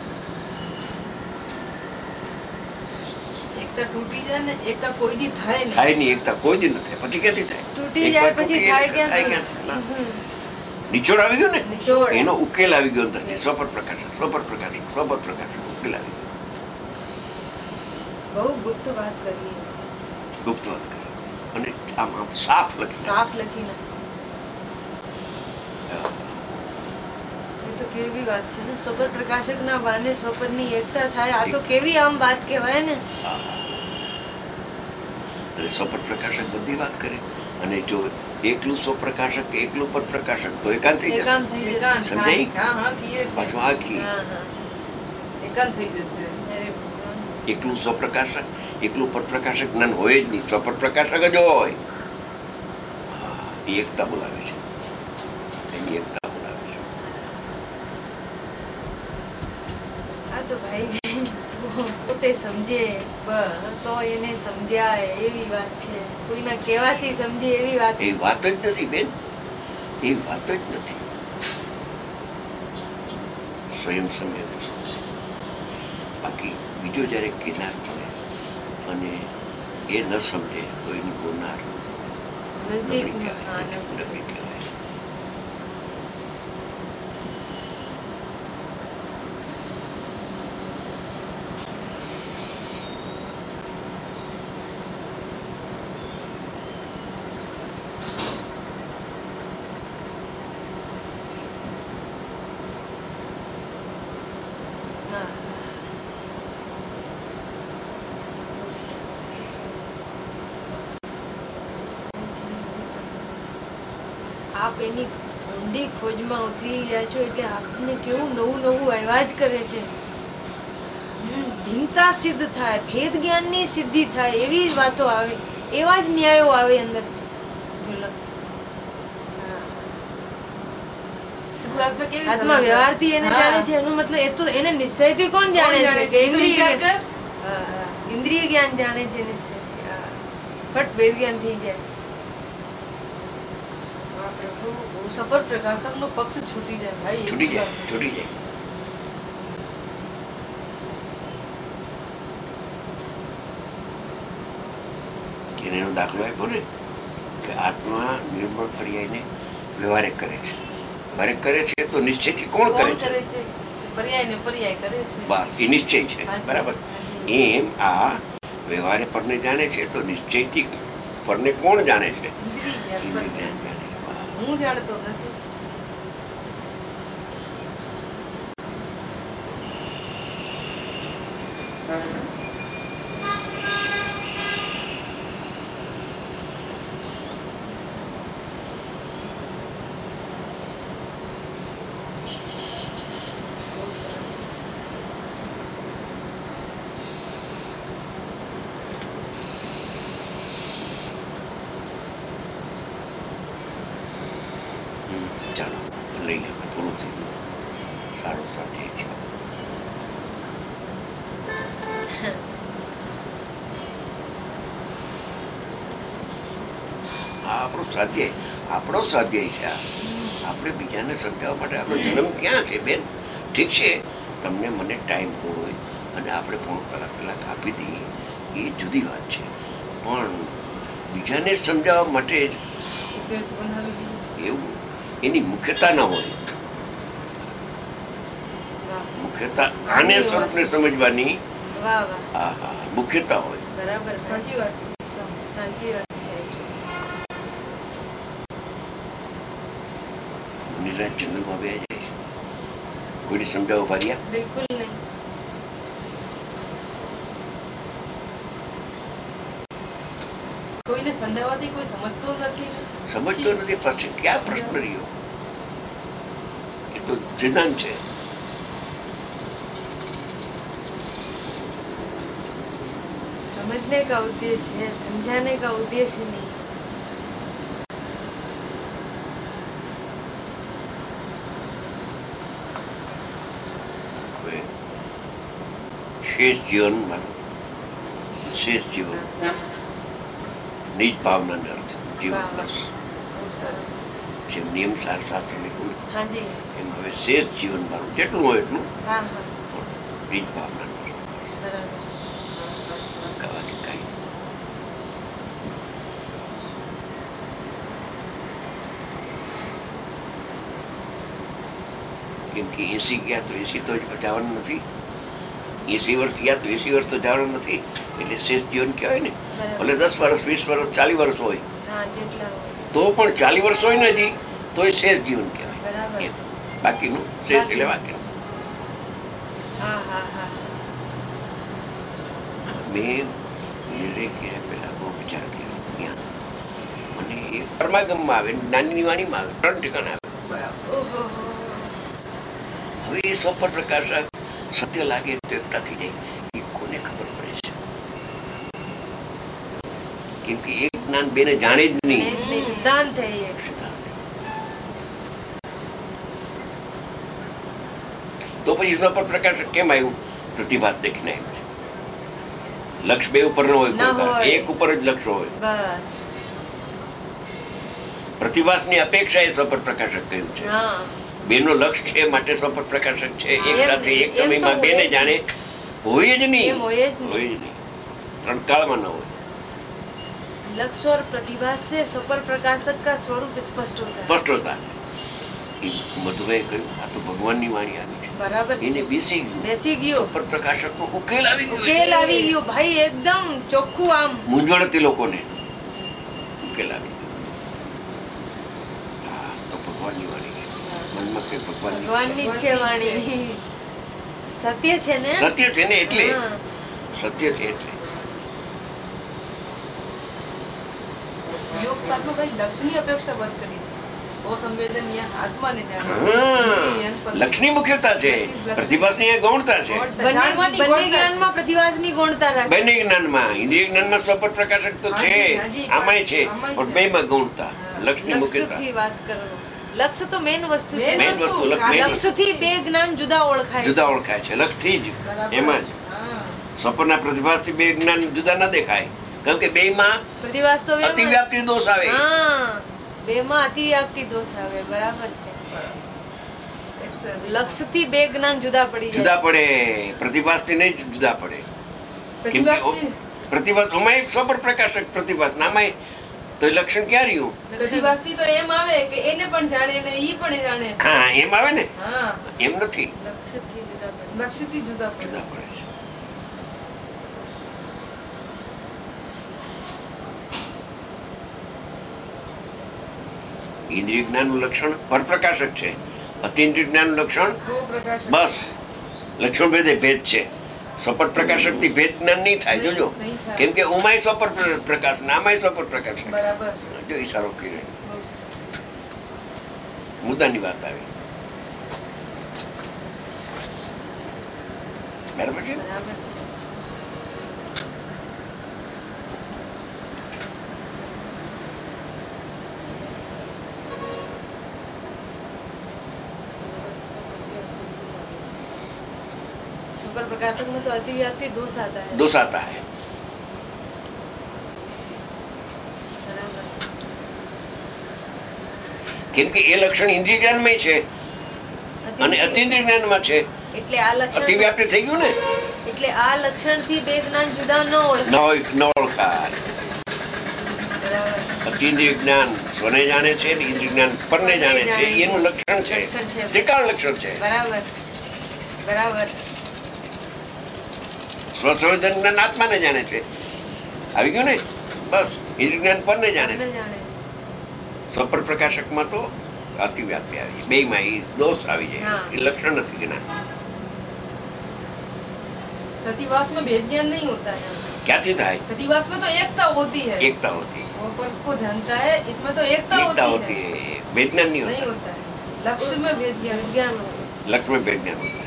એકતા તૂટી જાય ને, એકતા કોઈ દી થાય નહીં. થાય નહીં, એકતા કોઈ દી ન થાય. પછી ક્યાંથી થાય? તૂટી જાય પછી થાય ક્યાં? નિચોડ આવી ગયો ને, એનો ઉકેલ આવી ગયો અંદરથી. સ્વપર પ્રકાશક, સ્વપર પ્રકાશક, સ્વપર પ્રકાશક ઉકેલ આવી ગયો. બહુ ગુપ્ત વાત કરી, ગુપ્ત વાત કરી અને આમ આમ સાફ લખી સાફ લખી નાખી. એ તો કેવી વાત છે ને, સ્વપર પ્રકાશક ના બાને સ્વપર ની એકતા થાય. આ તો કેવી આમ વાત કહેવાય ને. અને સ્વપર પ્રકાશક બધી વાત કરે. અને જો એકલું સ્વપ્રકાશક એકલું પર પ્રકાશક તો એકાંત થઈ જશે. સમજાય? પાછું આ કી એકાંત થઈ જશે. એકલું સ્વપ્રકાશક એકલું પરપ્રકાશક જ્ઞાન હોય જ નહીં. સ્વપર પ્રકાશક જ હોય. એ એકતા બોલાવે છે, એની એકતા બોલાવે છે. આ તો ભાઈ પોતે સમજે તો એને સમજાય એવી વાત છે. કોઈના કહેવાથી સમજે એવી વાત એ વાત જ નથી બેન, એ વાત જ નથી. સ્વયં સમજે તો સમજે. બાકી બીજો જયારે કિનાર પડે અને એ ન સમજે તો એની બોલનાર નબળી કહેવાય. નબળી કહેવાય. આપ એની ઊંડી ખોજમાં ઉતરી રહ્યા છો એટલે આપને કેવું નવું નવું અહેવાજ કરે છે. ભિન્નતા સિદ્ધ થાય, ભેદ જ્ઞાનની સિદ્ધિ થાય, એવી વાતો આવે, એવા જ ન્યાયો આવે અંદર. આત્મા વ્યવહારથી એને જાણે છે એનો મતલબ એ તો એને નિશ્ચયથી કોણ જાણે છે કે ઇન્દ્રિય ઇન્દ્રિય જ્ઞાન જાણે છે નિશ્ચયથી. ફટ વેદ જ્ઞાન થઈ જાય. સફળ પ્રકાશક નો પક્ષ છૂટી જાય ભાઈ, છૂટી જાય, છૂટી જાય. એનો દાખલો આપ્યો ને કે આત્મા નિર્મળ પર્યાયને વ્યવહારિક કરે છે. વ્યવહારિક કરે છે તો નિશ્ચયથી કોણ કરે છે? પર્યાય ને પર્યાય કરે છે. બસ એ નિશ્ચય છે. બરાબર. એમ આ વ્યવહારે પરને જાણે છે તો નિશ્ચયથી પરને કોણ જાણે છે? ઇન્દ્રિય જ્ઞાન ઇન્દ્રિય પરને. જ્ઞાન જાણે છે. હું જાણતો નથી. બહુ સરસ. હમ, ચાલો લઈ હવે પૂરું થઈ ગયું. સારો સ્વાધ્યાય છે. આ આપણો સ્વાધ્યાય આપણો સ્વાધ્યાય છે. આ આપણે બીજાને સમજાવવા માટે આપણો જન્મ ક્યાં છે બેન? ઠીક છે, તમને મને ટાઈમ હોય અને આપણે પોણો કલાક કલાક આપી દઈએ એ જુદી વાત છે, પણ બીજાને સમજાવવા માટે જ ઉપદેશ બનાવી દીધો. એવું એની મુખ્યતા ના હોય. વાહ મુખ્યતા આને સ્વરૂપને સમજવાની વાહ વાહ. હા હા મુખ્યતા હોય. બરાબર, સાચી વાત છે. એકદમ સાચી વાત છે. મુનિરાજ જંગલમાં બે જાય છે, કોઈને સમજાવો ભાર્યા? બિલકુલ નહીં. કોઈને સમજાવવાથી કોઈ સમજતું નથી. સમજતો નથી. પછી ક્યાં પ્રશ્ન રહ્યો? એ તો સિદ્ધાંત છે. समझने का उद्देश्य है, समझाने का उद्देश्य नहीं. હવે શેષ જીવન માનું શેષ જીવન નિજ ભાવનાને અર્થ જીવન વાહ, વાહ. બસ બહુ સરસ. જેમ નિયમ સાર સાથે લખ્યું હાજી. એમ હવે શેષ જીવન મારું જેટલું હોય એટલું હા હા નિજ ભાવનાનો અર્થ બરાબર. કહેવા કે કાંઈ કેમ કે એસી ગયા તો એસી તો જવાનું નથી. એસી વર્ષ ગયા તો એસી વર્ષ તો જવાનું નથી. એટલે શેષ જીવન કહેવાય ને. બરાબર. ભલે દસ વર્ષ વીસ વર્ષ ચાલીસ વર્ષ હોય હા જેટલા હોય. તો પણ ચાલીસ વર્ષ હોય ને હજી તો એ શેષ જીવન કહેવાય. બરાબર. એમ. બાકીનું શેષ એટલે બાકીનું. બાકીનું. હા હા હા મેં નિર્ણય કર્યા પહેલા બહુ વિચાર કર્યો. ત્યાં મને એ પરમાગમમાં આવે ને જ્ઞાનની વાણીમાં આવે, ત્રણ ઠેકાણા આવે. ઓહો હો. હવે એ સ્વપ્ન પ્રકાશક સત્ય લાગે તો એકતા થઈ જાય. એ કોને ખબર પડે છે? કેમ કે એક જ્ઞાન બેને જાણે જ નહીં. નહીં, સિદ્ધાંત है ये. સિદ્ધાંત. તો પછી સ્વપ્ન પ્રકાશક કેમ આવ્યું? પ્રતિભાસ દેખીને આવ્યું છે. લક્ષ બે ઉપર ન હોય, ના કોઈ હોય. એક ઉપર જ લક્ષ હોય. બસ. પ્રતિભાસની અપેક્ષા એ સ્વપ્ન પ્રકાશક કહ્યું છે. હા બેનો લક્ષ છે માટે સ્વપ્ન પ્રકાશક છે. એક એમ- સાથે એક એમ તો સમયમાં હોય બેને જ જાણે હોય જ નહીં. એમ હોય જ નહીં. હોય જ નહીં. ત્રણ કાળમાં ન હોય. लक्ष्य और प्रतिभास से स्वपर प्रकाशक का स्वरूप स्पष्ट होता है. સ્પષ્ટ હોતા એ મધુભાઈ કહ્યું આ તો ભગવાનની વાણી આવી છે. બરાબર છે. એને બેસી ગયું. બેસી ગયો. સ્વપ્ન પ્રકાશકનો ઉકેલ આવી ગયો. ઉકેલ આવી ગયો ભાઈ, એકદમ ચોખ્ખું આમ મૂંઝવણ હતી લોકોને, ઉકેલ આવી ગયો. હા તો ભગવાનની વાણી છે. મનમાં કઈ ભગવાનની ભગવાનની જ છે વાણી. સત્ય છે ને. સત્ય છે ને એટલે હા. સત્ય છે એટલે યોગ સાધનો ભાઈ લક્ષ્યની અપેક્ષા બંધ કરી છે. સ્વસંવેદન યા આત્માને જાણવા. હા લક્ષની મુખ્યતા છે, પ્રતિભાસની ગૌણતા છે. બંને જ્ઞાનમાં પ્રતિભાસની ગૌણતા રાખે. બંને જ્ઞાનમાં ઇન્દ્રિય જ્ઞાનમાં સ્વપ્ન પ્રકાશક તો છે, આમાંય છે, પણ બેમાં ગૌણતા લક્ષની મુખ્યતા. લક્ષ્યથી વાત કરો. લક્ષ્ય તો મેન વસ્તુ છે. મેન વસ્તુ, લક્ષ્ય. લક્ષ્યથી બે જ્ઞાન જુદા ઓળખાય. જુદા ઓળખાય છે લક્ષથી જ. એમાં જ સ્વપ્નના પ્રતિભાસથી બે જ્ઞાન જુદા ન દેખાય, કારણ કે બેમાં પ્રતિભાસ તો અતિવ્યાપ્તિ દોષ આવે. હા બેમાં અતિવ્યાપ્તિ દોષ આવે. બરાબર છે. લક્ષ્યથી બે જ્ઞાન જુદા પડી જાય. જુદા પડે, પ્રતિભાસથી નહીં જુદા પડે. કેમ કે પ્રતિભાસ અમાય સ્વપ્ન પ્રકાશક પ્રતિભાસ નામાય તો એ લક્ષણ ક્યાં રહ્યું? પ્રતિભાસથી તો એમ આવે કે એને પણ જાણે ને ઈ પણ જાણે. હા એમ આવે ને. હા એમ નથી. લક્ષ્યથી જુદા પડે. લક્ષ્યથી જુદા પડે. જુદા પડે છે. ઇન્દ્રિય જ્ઞાનનું લક્ષણ પરપ્રકાશક છે, અતિન્દ્રિય જ્ઞાનનું લક્ષણ બસ લક્ષણ ભેદે ભેદ છે. સ્વપર પ્રકાશક થી ભેદ જ્ઞાન નહીં થાય. જોજો, કેમ કે ઉમાય સ્વપર પ્રકાશ, નામાય સ્વપર પ્રકાશ. જો ઈશારો કર્યો, મુદ્દાની વાત આવી. બરાબર છે. सुपर प्रकाशक में तो अतिव्याप्ति दोष आता है दोष आता है કેમ કે એ લક્ષણ ઇન્દ્રિય જ્ઞાનમાં છે અને અતિન્દ્રિય જ્ઞાનમાં છે. એટલે આ લક્ષણ અતિવ્યાપ્તિ થઈ ગયું ને, એટલે આ લક્ષણ થી બે જ્ઞાન જુદા ન ઓળખાય. ન ઓળખાય. અતિન્દ્રિય જ્ઞાન સ્વને જાણે છે ને ઇન્દ્રિય જ્ઞાન પરને જાણે છે, એનું લક્ષણ છે, ત્રિકાળ લક્ષણ છે. બરાબર બરાબર. સ્વસંવેદન જ્ઞાન આત્માને જાણે છે, આવી ગયું ને, બસ. ઇન્દ્રિય જ્ઞાન પરને જાણે છે. સ્વપર પ્રકાશકમાં તો અતિવ્યાપ્તિ આવી જાય, બે માં એ દોષ આવી જાય, એ લક્ષણ નથી જ્ઞાન. प्रतिवास में भेद ज्ञान नहीं होता है. ક્યાંથી થાય? प्रतिवास में तो एकता होती है. एकता होती है. स्वपर को जानता है, इसमें तो एकता एकता होती है. भेद ज्ञान नहीं नहीं होता है. लक्ष्य में भेद ज्ञान ज्ञान लक्ष्य में भेद ज्ञान होता है,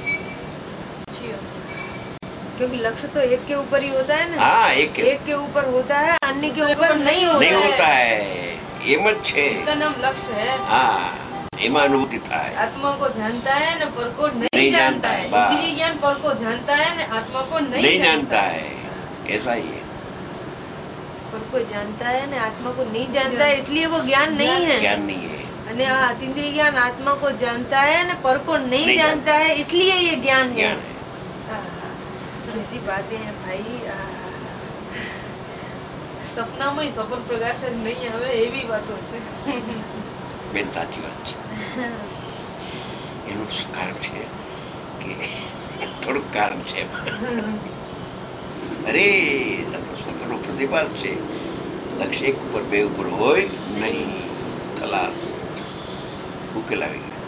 क्योंकि लक्ष्य तो एक के ऊपर ही होता है ना. हाँ, एक के, एक के ऊपर होता है, अन्य के ऊपर नहीं होता नहीं होता है. एम જ છે, इसका नाम लक्ष्य है. हाँ, એમાં અનુભૂતિ થાય. आत्मा को जानता है न पर को नहीं, नहीं जानता है. इंद्रिय ज्ञान पर को जानता है न आत्मा को नहीं, नहीं जानता है. ऐसा ही है. पर को जानता है न आत्मा को नहीं जानता है, इसलिए वो ज्ञान नहीं है. ज्ञान नहीं है. અને આ અતિન્દ્રિય જ્ઞાન આત્મા को जानता है न पर को नहीं, नहीं जानता है, इसलिए ये ज्ञान है. ऐसी बातें हैं भाई. સપનામાં સફળ પ્રકાશ જ નહીં આવે એવી વાતો છે. બેન સાચી વાત છે. એનું કારણ છે કે થોડુંક કારણ છે. અરે આ તો સ્વપ્નનો પ્રતિભાસ છે. લક્ષ્ય એક ઉપર બે ઉપર હોય નહીં, ખલાસ, ઉકેલ આવી ગયો.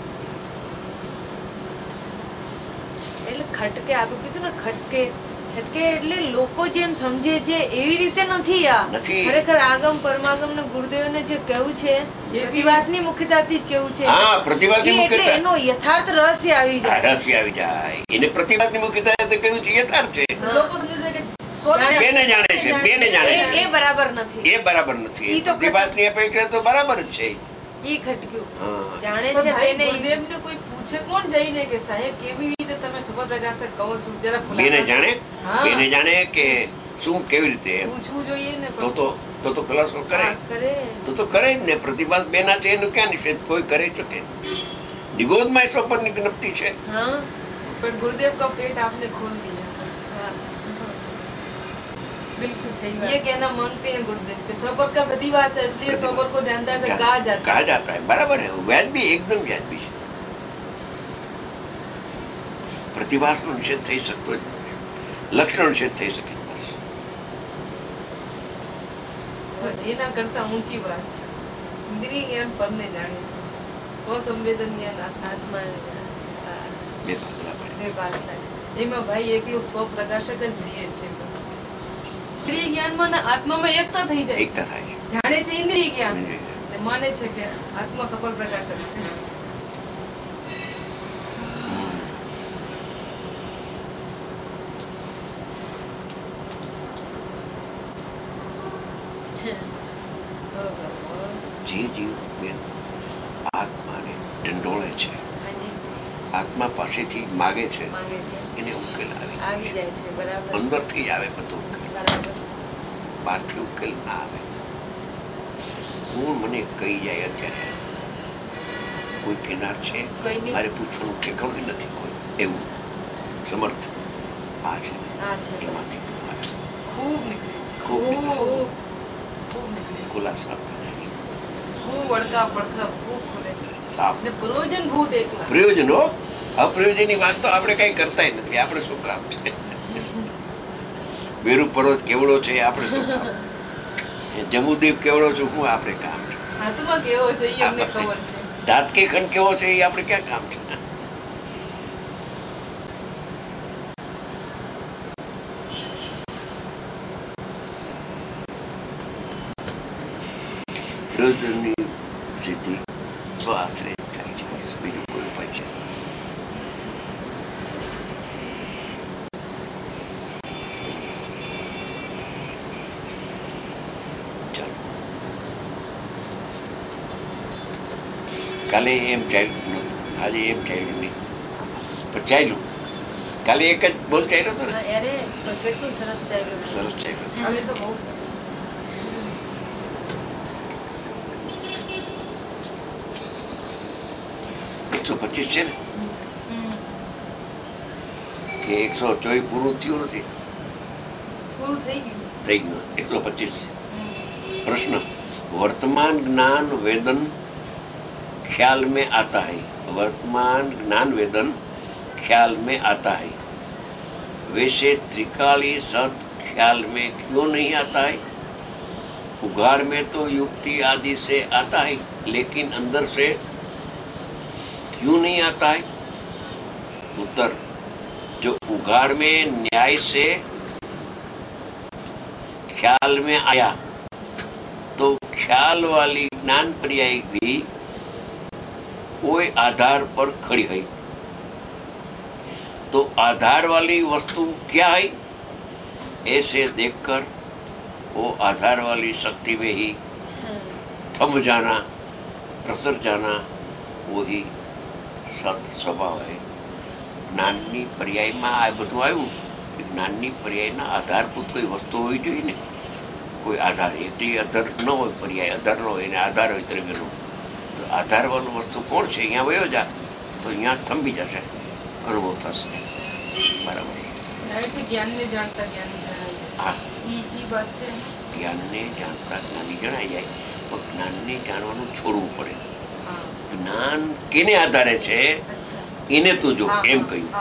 એટલે ખટકે આપે કીધું ને, ખટકે ખટકે એટલે લોકો જેમ સમજે છે એવી રીતે નથી. આ ખરેખર આગમ પરમાગમ ને ગુરુદેવ ને જે કહ્યું છે એ પ્રતિભાસની મુખ્યતાથી જ કેવું છે. હા, પ્રતિભાસની મુખ્યતા, એટલે એનો યથાર્થ રહસ્ય આવી જાય. રહસ્ય આવી જાય. એને પ્રતિભાસની મુખ્યતા તો કહ્યું છે યથાર્થ છે. લોકો સમજે છે કે બેને જાણે છે, બેને જાણે છે, એ બરાબર નથી. એ બરાબર નથી. પ્રતિભાસની અપેક્ષા તો બરાબર જ છે. ઈ ખટક્યું જાણે છે. બેને ગુરુદેવને કોઈ પૂછે કોણ જઈને કે સાહેબ કેવી રીતે તમે સુપર પ્રકાશક કહો છો, જરા બેને જાણે, બેને જાણે કે શું કેવી રીતે પૂછવું જોઈએ ને. તો તો તો તો ખલાસો કરે કરે તો તો કરે જ ને. પ્રતિભાસ બેના છે એનું ક્યાં નિષેધ કોઈ કરી શકે? નિગોદમાં સ્વપન ની જ્ઞપ્તિ છે. हाँ, पर गुरुदेव का पेट आपने खोल दिया. बिल्कुल सही बात. ये कहना मानते हैं गुरुदेव के स्वपर का प्रतिभास है, इसलिए स्वपर को जानता है, कहा जाता है. कहा जाता है. बराबर है. व्याजबी, एकदम व्याजबी છે. પ્રતિભાસનો નિષેધ થઈ શકતો જ નથી. લક્ષણનો નિષેધ થઈ શકે બસ. એના કરતા ઊંચી વાત ઇન્દ્રિય જ્ઞાન પરને જાણે છે, સ્વસંવેદન જ્ઞાન આત્માને જાણે છે. બે ભાગલા પડે. બે ભાગલા છે. એમાં ભાઈ એકલું સ્વ પ્રકાશક જ રીએ છે. ઇન્દ્રિય જ્ઞાનમાં ને આત્મામાં એકતા થઈ જાય. એકતા થાય છે. જાણે છે ઇન્દ્રિય જ્ઞાન ને માને છે કે આત્મા સફળ પ્રકાશક છે. જે જીવ બેન આત્માને ઢંઢોળે છે, આત્મા પાસેથી માગે છે, એને ઉકેલ આવી જાય છે. બરાબર. અંદરથી જ આવે બધો ઉકેલ, બરાબર. બહારથી ઉકેલ ના આવે. કોણ મને કહી જાય અત્યારે કોઈ કિનાર છે, મારે પૂછવાનું ઠેકાણું નથી કોઈ એવું સમર્થ આ છે. એમાંથી ખૂબ નીકળી ખૂબ ખૂબ નીકળી ખુલાસા ખૂબ અડકા પડખા ખૂબ ખુલે ને પ્રયોજન ભૂત એકલા. પ્રયોજનો અપ્રયોજનની વાત તો આપણે કઈ કરતા નથી. આપણે શું કામ છે? મેરુ પર્વત કેવડો છે આપણે શું કામ? જમ્મુદીપ કેવડો છું હું આપણે કામ છે? હાથમાં કેવો છે એ અમને ખબર છે. દાંત કે ખંડ કેવો છે એ આપણે ક્યાં કામ છે. રોજની સિદ્ધિ સ્વાશ્રય થાય છે, બીજું કોઈ ઉપાય છે. કાલે એમ ચાલ્યું નતું, આજે એમ ચાલ્યું નહીં, પણ ચાલ્યું. કાલે એક જ બોલ ચાલ્યો હતો ને. અરે કેટલું સરસ ચાલ્યું. સરસ ચાલ્યું. હવે તો બહુ સરસ. એકસો પચીસ છે ને કે એકસો ચોવીસ પૂરું થયું નથી? પૂરું થઈ ગયું. થઈ ગયું. એકસો પચીસ. प्रश्न, वर्तमान ज्ञान वेदन ख्याल में आता है, वर्तमान ज्ञान वेदन ख्याल में आता है, वैसे त्रिकाली सत ख्याल में क्यों नहीं आता है? उघाड़ में तो युक्ति आदि से आता है, लेकिन अंदर से क्यों नहीं आता है? उत्तर, जो उघाड़ में न्याय से ख्याल में आया तो ख्याल वाली ज्ञान पर्याय भी कोई आधार पर खड़ी है, तो आधार वाली वस्तु क्या है? ऐसे देखकर वो आधार वाली शक्ति में ही थम जाना, प्रसर जाना, वही सत स्वभाव है. જ્ઞાનની પર્યાયમાં આ બધું આવ્યું. જ્ઞાનની પર્યાયના આધારભૂત કોઈ વસ્તુ હોવી જોઈએ ને. કોઈ આધાર, એકલી આધાર ન હોય, પર્યાય આધાર ન હોય, એને આધાર હોય દ્રવ્યનો. તો આધાર વાળું વસ્તુ કોણ છે? અહીંયા વયો જા તો અહીંયા થંભી જશે, અનુભવ થશે. બરાબર. જ્ઞાનને જાણતા જ્ઞાની જણાય. હા, ઈ વાત છે. જ્ઞાનને જાણતા જ્ઞાની જણાઈ જાય, પણ જ્ઞાનને જાણવાનું છોડવું પડે. જ્ઞાન કેને આધારે છે એને તું જો, એમ કહ્યું.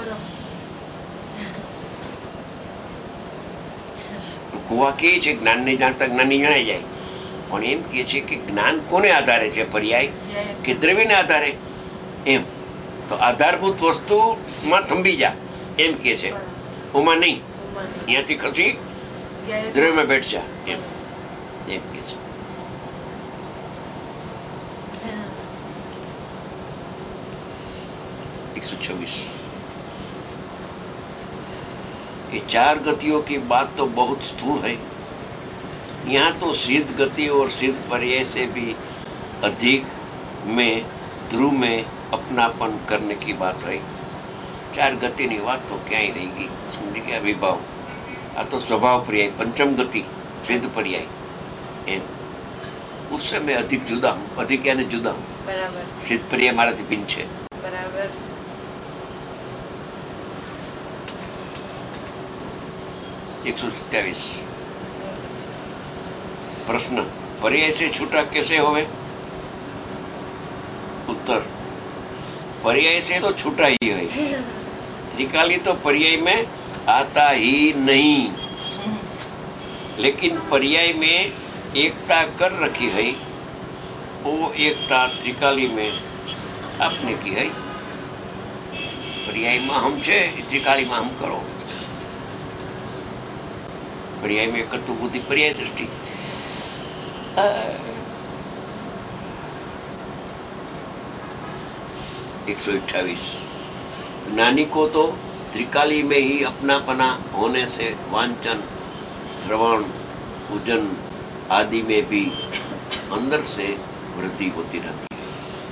કુવા કે છે જ્ઞાનને જાણતા જ્ઞાની જણાઈ જાય, પણ એમ કે છે કે જ્ઞાન કોને આધારે છે? પર્યાય કે દ્રવ્યને આધારે? એમ તો આધારભૂત વસ્તુમાં થંભી જા એમ કે છે, ઓમાં નહીં. અહીંયાથી ખસી દ્રવ્યમાં બેઠ જા એમ એમ કે છે. एक सौ छब्बीस. ये चार गतियों की बात तो बहुत स्थूल है. यहाँ तो सिद्ध गति और सिद्ध पर्याय से भी अधिक में ध्रुव में अपनापन करने की बात है. चार गति ની વાત તો ક્યાંય રહી ગઈ. સમજી ગયા? વિભાવ આ તો સ્વભાવ पर्याय, पंचम गति सिद्ध पर्याय. એમ उससे मैं अधिक जुदा हूँ. अधिक यानी जुदा हूँ. बराबर. सिद्ध पर्याय મારાથી ભિન્ન છે. बराबर. एक सौ सत्तावीस. प्रश्न, पर्याय से छूटा कैसे होवे? उत्तर, पर्याय से तो छूटा ही है. त्रिकाली तो पर्याय में आता ही नहीं, लेकिन पर्याय में एकता कर रखी है. वो एकता त्रिकाली में आपने की है. पर्याय में हम छे, त्रिकाली में हम करो. पर्याय में कर्तु बुद्धि पर्याय दृष्टि. एक सौ अट्ठाईस. ज्ञानी को तो त्रिकाली में ही अपनापना होने से वांचन, श्रवण, पूजन आदि में भी अंदर से वृद्धि होती रहती है.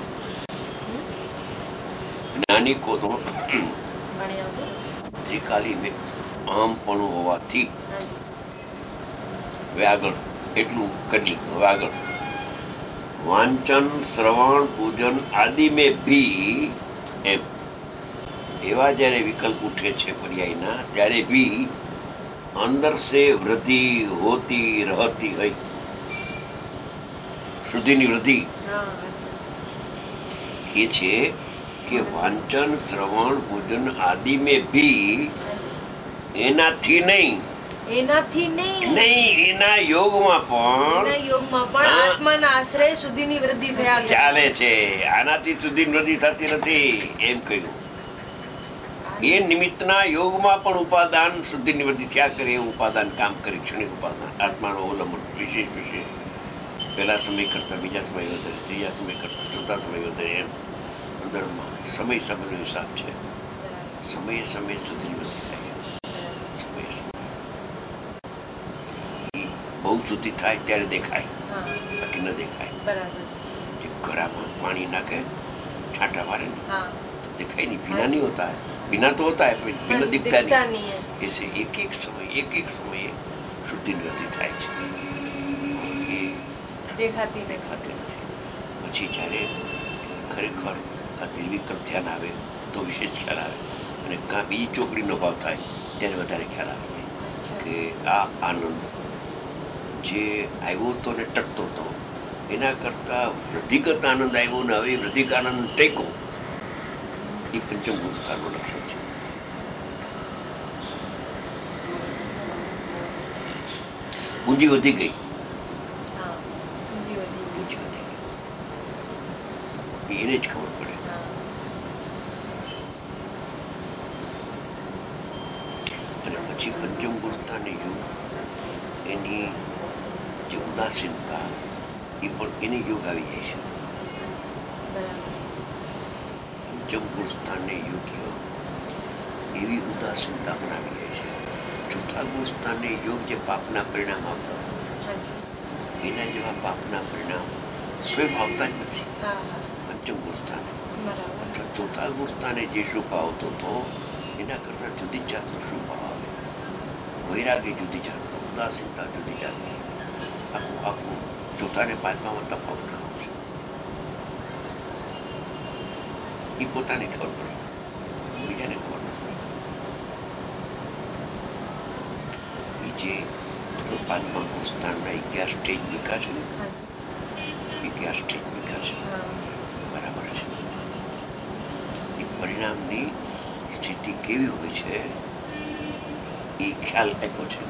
ज्ञानी को तो त्रिकाली में આમપણું હોવાથી હવે આગળ એટલું કરી હવે આગળ વાંચન, શ્રવણ, પૂજન આદિ में भी એમ એવા જ્યારે વિકલ્પ ઉઠે છે પર્યાયના, ત્યારે भी અંદર से वृद्धि होती रहती है. શુદ્ધિની વૃદ્ધિ એ છે કે વાંચન, શ્રવણ, પૂજન આદિ में भी એનાથી નહીં એનાથી નહીં નહીં, એના યોગમાં પણ એના યોગમાં પણ આત્માના આશ્રય સુધીની વૃદ્ધિ થયા ચાલે છે. આનાથી સુધી વૃદ્ધિ થતી નથી એમ કહ્યું. એ નિમિત્તના યોગમાં પણ ઉપાદાન શુદ્ધિ નિવૃત્તિ થયા કરે એવું ઉપાદાન કામ કરે. ક્ષણિક ઉપાદાન આત્માનો અવલંબન વિશેષ વિશેષ પહેલા સમય કરતા બીજા સમય વધારે, ત્રીજા સમય કરતા ચોથા સમય વધારે, એમ અંદરમાં સમય સમયનો હિસાબ છે. સમયે સમય શુદ્ધિ નિવૃત્તિ થાય. સમયે સમય બહુ શુદ્ધિ થાય ત્યારે દેખાય, બાકી ન દેખાય. જે ઘરામાં પાણી નાખે છાંટા મારે दिखाई नहीं, बिना नहीं होता है, बिना तो होता है बिना दिखता नहीं है. ऐसे एक एक समय एक एक समय શુદ્ધિ નિવૃત્તિ થાય છે એ દેખાતી દેખાતી નથી. પછી જ્યારે ખરેખર કાં નિર્વિકલ્પ ધ્યાન આવે તો વિશેષ ખ્યાલ આવે, અને કાં બીજી ચોકડીનો ભાવ થાય ત્યારે વધારે ખ્યાલ આવે કે આ આનંદ જે આવ્યો હતો ને ટકતો હતો એના કરતા વૃદ્ધિગત આનંદ આવ્યો ને હવે વૃદ્ધિક આનંદ ટેકો, એ પંચમ ગુણ સ્થાનનું લક્ષણ છે. પૂંજી વધી ગઈ, એને જ ખબર પડે. અને પછી પંચમ ગુણ સ્થાન યુગ એની જે ઉદાસીનતા એ પણ એની યોગ આવી જાય છે. પંચમ ગુણ સ્થાનને યોગ્ય એવી ઉદાસીનતા પણ આવી જાય છે. ચોથા ગુણ સ્થાનને યોગ જે પાપના પરિણામ આવતા એના જેવા પાપના પરિણામ સ્વયં આવતા જ નથી પંચમ ગુણ સ્થાને. અથવા ચોથા ગુણ સ્થાને જે શુભ આવતો હતો એના કરતા જુદી જાતનો શુભ આવે. વૈરાગ્ય જુદી જાતનો, ઉદાસીનતા જુદી જાતની. આખું આખું ચોથા ને પાંચમામાં તફાવત કરવો છે. એ પોતાને ખબર પડે, બીજાને ખબર નથી. જે પાંચમા ગુણ સ્થાનના અગિયાર સ્ટેજ મૂક્યા છે ને, અગિયાર સ્ટેજ મૂક્યા છે, બરાબર છે. એ પરિણામની સ્થિતિ કેવી હોય છે એ ખ્યાલ આપ્યો છે.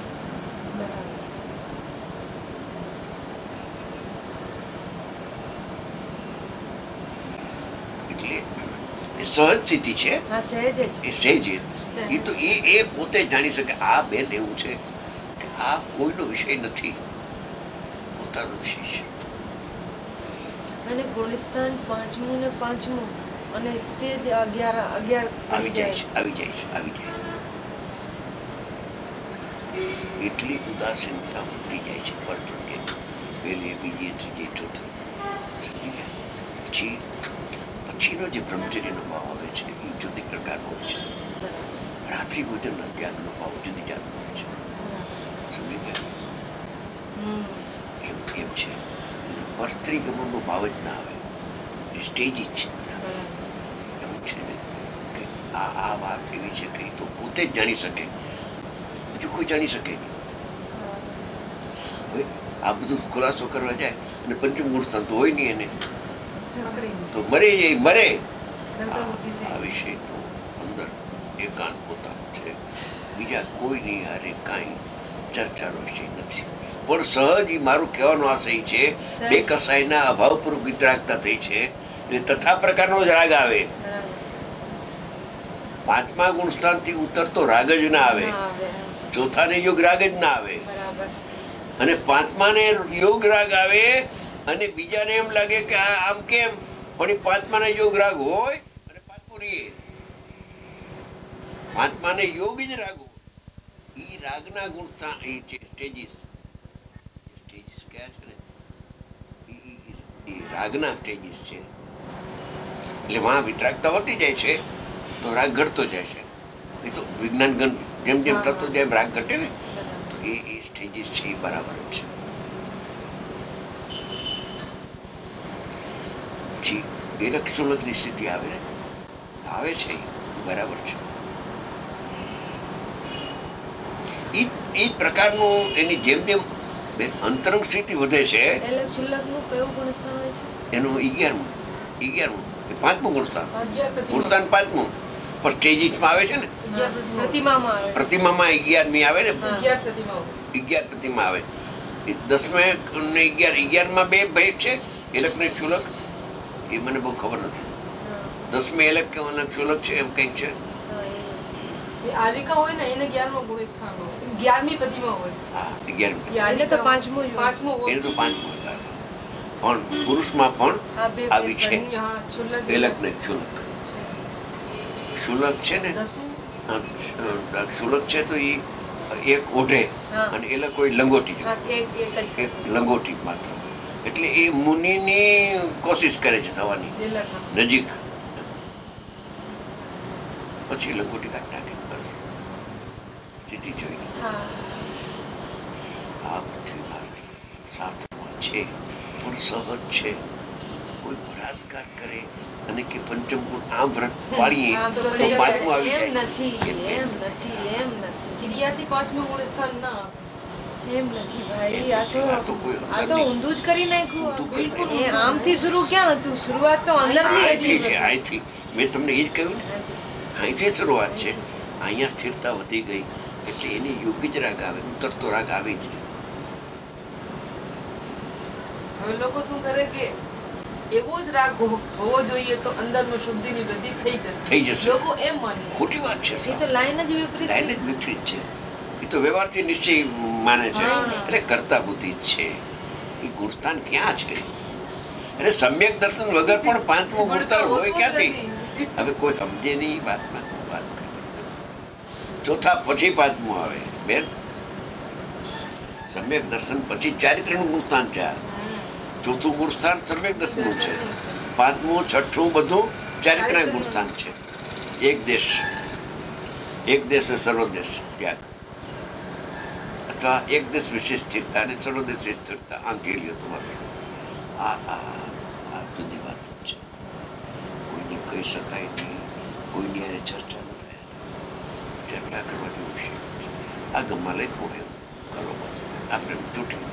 એટલે એ સહજ સ્થિતિ છે, એ સહેજ એ તો એ એ પોતે જાણી શકે. આ બેન એવું છે કે આ કોઈનો વિષય નથી, પોતાનો વિષય છે. અને ગુણસ્થાન પાંચમું ને પાંચમું અને સ્ટેજ અગિયાર અગિયાર આવી જાય છે આવી જાય છે આવી જાય છે. એટલી ઉદાસીનતા વધતી જાય છે પર પ્રત્યે, પહેલી બીજી ત્રીજી ચોથી. સમજી ગયા? પછી પછીનો જે બ્રહ્મચર્યનો ભાવ આવે છે એ જુદી પ્રકારનો હોય છે. રાત્રિ ભોજનના ત્યાગનો ભાવ જુદી જાતનો હોય છે. સમજી ગયા? એમ એમ છે. એનો પર સ્ત્રી ગમનનો ભાવ જ ના આવે. એ સ્ટેજ જ છે બધા. એવું છે ને કે આ આ વાત એવી છે કે તો પોતે જ જાણી શકે, બીજું કોઈ જાણી શકે નહીં. હવે આ બધું ખુલાસો કરવા જાય અને પંચમ ગુણ સ્થાન તો હોય નહીં એને, તો મરે જાય મરે. આ વિષય તો અંદર એકાંત પોતાનો છે, બીજા કોઈની હારે કાંઈ ચર્ચાનો વિષય નથી. પણ સહજ મારું કહેવાનો આશય છે બે કસાયના અભાવપૂર્વક વિતરાગતા થઈ છે એટલે તથા પ્રકારનો જ રાગ આવે. પાંચમા ગુણ સ્થાન થી ઉતરતો રાગ જ ના આવે, ચોથા ને યોગ રાગ જ ના આવે, અને પાંચમા ને યોગ રાગ આવે અને બીજાને એમ લાગે કે આમ કેમ, પણ એ પાંચમા ને યોગ રાગ હોય અને પાંચમું રીએ. પાંચમા ને યોગ જ રાગ હોય. એ રાગના ગુણ સ્ટેજીસ સ્ટેજીસ કયા છે ને એ રાગના સ્ટેજીસ છે. એટલે માં વિતરાગતા વધતી જાય છે તો રાગ ઘટતો જાય છે. એ તો વિજ્ઞાન ગણ જેમ જેમ થતો જાય એમ રાગ ઘટે ને, તો એ એ સ્ટેજીસ છે એ બરાબર જ છે. પછી એ રક્ષોલકની સ્થિતિ આવે ને, આવે છે બરાબર છે. એ જ પ્રકારનું એની જેમ જેમ અંતરંગ સ્થિતિ વધે છે એનું અગિયારમું અગિયારમું પાંચમું ગુણસ્થાન ગુણસ્થાન પાંચમું સ્ટેજીસમાં આવે છે ને, પ્રતિમામાં આવે, પ્રતિમામાં અગિયારમી આવે ને, અગિયાર પ્રતિમાઓ, અગિયાર પ્રતિમા આવે. દસમે ને અગિયાર, અગિયારમાં બે ભેદ છે, એલક ને છુલક. એ મને બહુ ખબર નથી. દસમે એલક કે છુલક છે એમ કઈક છે. આલિકા હોય ને એને અગિયારમો ગુણ સ્થાન હોય, અગિયારમી પ્રતિમા હોય. હા, અગિયારમી. એને તો પાંચમો પાંચમો એને તો પાંચમો. પણ પુરુષમાં પણ આવી છે એલક ને છુલક. શુલક છે ને, શુલક છે તો એ એક ઓઢે અને એલક કોઈ લંગોટી, એક લંગોટી માત્ર. એટલે એ મુનિની કોશિશ કરે છે થવાની નજીક, પછી લંગોટી કાઢી નાખે. બસ સ્થિતિ જોઈ. આ પૃથ્વી ભારતી શાસ્ત્રમાં છે પણ સહજ છે. કોઈ બળાત્કાર કરે અને કે પંચમ ગુણ આમ વ્રત પાળીએ તો પાંચમું આવી જાય. એમ નથી, એમ નથી, એમ નથી. ક્રિયાથી પાંચમું ગુણ સ્થાન ના એમ નથી ભાઈ. આ તો આ તો ઊંધું જ કરી નાખ્યું. બિલકુલ આમથી શરૂ ક્યાં હતું? શરૂઆત તો અંદરથી હતી છે. અહીંથી મેં તમને એ જ કહ્યું ને, અહીંથી શરૂઆત છે. અહીંયા સ્થિરતા વધી ગઈ એટલે એની યોગ્ય જ રાગ આવે, ઉતરતો રાગ આવે જ. હવે લોકો શું કરે કે એવો જ રાગ હોવો જોઈએ તો અંદરમાં શુદ્ધિની વૃદ્ધિ થઈ જશે, થઈ જશે. લોકો એમ માને. ખોટી વાત છે. એ તો લાઈન જ વિપરીત, લાઈન જ વિપરીત છે. એ તો વ્યવહારથી નિશ્ચય માને છે એટલે કરતા બુદ્ધિ જ છે. એ ગુણસ્થાન ક્યાં છે? એટલે સમ્યક દર્શન વગર પણ પાંચમું ગુણસ્થાન હોય ક્યાંથી? હવે કોઈ સમજે નહીં વાતમાં. વાત ચોથા પછી પાંચમું આવે બેન. સમ્યક દર્શન પછી ચારિત્રનું ગુણસ્થાન છે. ચોથું ગુણસ્થાન સમ્યક દર્શનનું છે. પાંચમું છઠ્ઠું બધું ચારિત્ર ગુણસ્થાન છે. એક દેશ, એક દેશ સર્વદેશ ત્યાગ, અથવા એક દેશ વિશેષ સ્થિરતા અને સર્વદેશ સ્થિરતા. આંધી લ્યો તો બસ. આ આ જુદી વાત છે. કોઈને કહી શકાય નહીં, કોઈની આને ચર્ચા ન થાય. ચર્ચા કરવાની વિષય આ ગમમાં લખ્યું એમ કરો બસ. આપણે તૂટી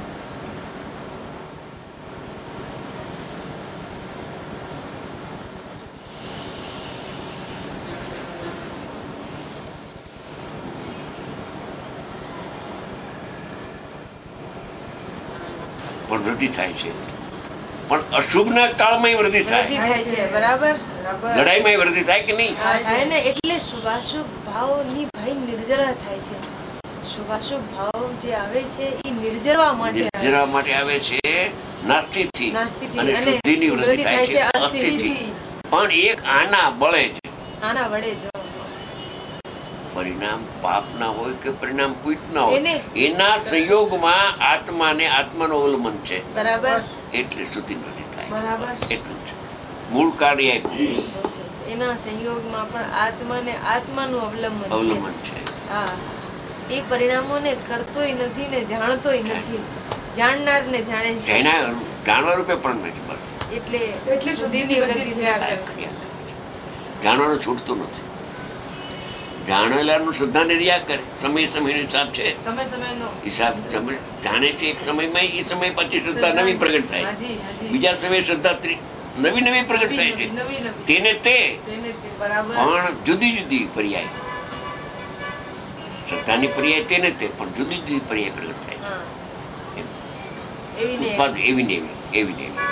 પણ વૃદ્ધિ થાય છે. પણ અશુભના કાળમાં વૃદ્ધિ થાય છે. બરાબર. લડાઈમાં વૃદ્ધિ થાય કે નહીં થાય ને? એટલે શુભાશુભ ભાવની ભાઈ નિર્જરા થાય છે. શુભાશુભ ભાવ જે આવે છે એ નિર્જરવા માટે નિર્જરવા માટે આવે છે. નાસ્તિથી નાસ્તિથી અને શુદ્ધિની વૃદ્ધિ થાય છે અસ્થિથી. પણ એક આના બળે છે. આના વડે જો પરિણામ પાપ ના હોય કે પરિણામ પુણ્ય ના હોય, એના સંયોગમાં આત્માને આત્માનો અવલંબન છે. બરાબર. એટલે શુદ્ધિ વૃદ્ધિ થાય. બરાબર. એટલું છે મૂળ કાર્ય. એના સંયોગમાં પણ આત્માને આત્માનું અવલંબન અવલંબન છે. હા, એ પરિણામોને કરતોય નથી ને જાણતોય નથી. જાણનાર ને જાણે છે. જાણવા રૂપે પણ નથી. બસ એટલે એટલે શુદ્ધિની વૃદ્ધિ થયા કરે છે. જાણવાનું છૂટતું નથી. જાણેલાનું શ્રદ્ધાને રહ્યા કરે. સમય સમયનો હિસાબ છે. સમય સમયનો હિસાબ જાણે છે. એક સમયમાં એ સમય પછી શ્રદ્ધા નવી પ્રગટ થાય. બીજા સમયે શ્રદ્ધા નવી નવી પ્રગટ થાય છે. તેને તે પણ જુદી જુદી પર્યાય. શ્રદ્ધાની પર્યાય તેને તે પણ જુદી જુદી પર્યાય પ્રગટ થાય છે. ઉત્પાદ એવી ને એવી એવી ને એવી.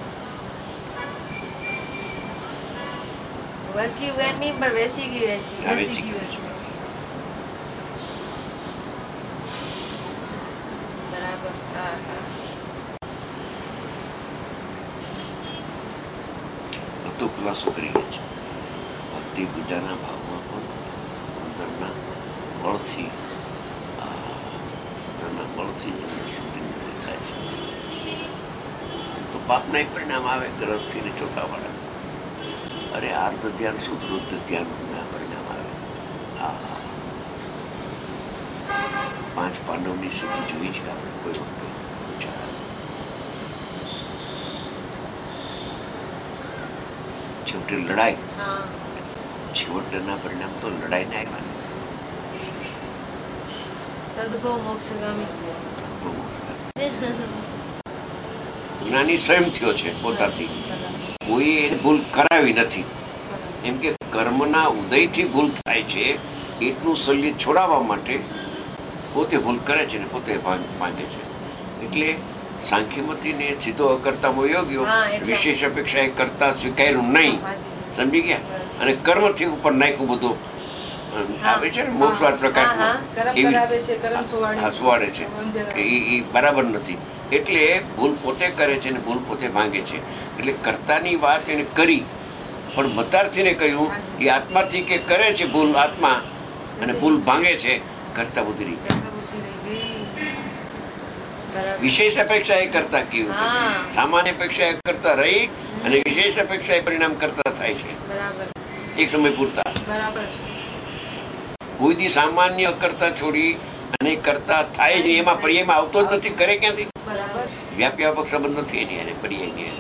વળકી વેની પણ વેસી ગઈ વેસી વેસી ગઈ વેસી. બરાબર. હા હા. તો ખુલાસો કરી લે છે. ભક્તિ પૂજાના ભાવમાં પણ અંદરના બળથી અંદરના બળથી જ અંદર શુદ્ધિ વૃદ્ધિ થાય છે. તો પાપના એક પરિણામ આવે ગ્રહસ્થી ને ચોથા વાળા. અરે આર્ધ ધ્યાન શુદ્ધ ધ્યાન ના પરિણામ આવે. હા, પાંચ પાંડવની શુદ્ધિ જોઈ છે આપણે કોઈ વખતે. છેવટે લડાઈ, છેવટના પરિણામ તો લડાઈને આવ્યા. તદભવ મોક્ષગામી. જ્ઞાની સ્વયં થયો છે પોતાથી. કોઈ એને ભૂલ કરાવી નથી. એમ કે કર્મના ઉદયથી ભૂલ થાય છે એટલું શલ્ય છોડાવવા માટે પોતે ભૂલ કરે છે ને પોતે ભાંગે છે. એટલે સાંખ્યમતીને સીધો અકર્તામાં વયો ગયો, વિશેષ અપેક્ષા એ કરતા સ્વીકાર્યું નહીં, સમજી ગયા, અને કર્મથી ઉપર નાખ્યું બધું આવે છે ને મોક્ષવાદ પ્રકાશમાં હસવાડે છે કે એ બરાબર નથી. એટલે ભૂલ પોતે કરે છે ને ભૂલ પોતે ભાંગે છે. એટલે કર્તાની વાત એને કરી પણ મતાર્થીને કહ્યું એ આત્માથી કે કરે છે ભૂલ આત્મા અને ભૂલ ભાંગે છે, કરતા બુદ્ધિ રહી. વિશેષ અપેક્ષા એ કરતા કેવું છે, સામાન્ય અપેક્ષા એ કરતા રહી અને વિશેષ અપેક્ષા એ પરિણામ કરતા થાય છે એક સમય પૂરતા. કોઈ દી સામાન્ય કરતા છોડી અને કરતા થાય છે એમાં પર્યાયમાં આવતો જ નથી. કરે ક્યાંથી? વ્યાપ વ્યાપક સંબંધ નથી એની અને પર્યાયની.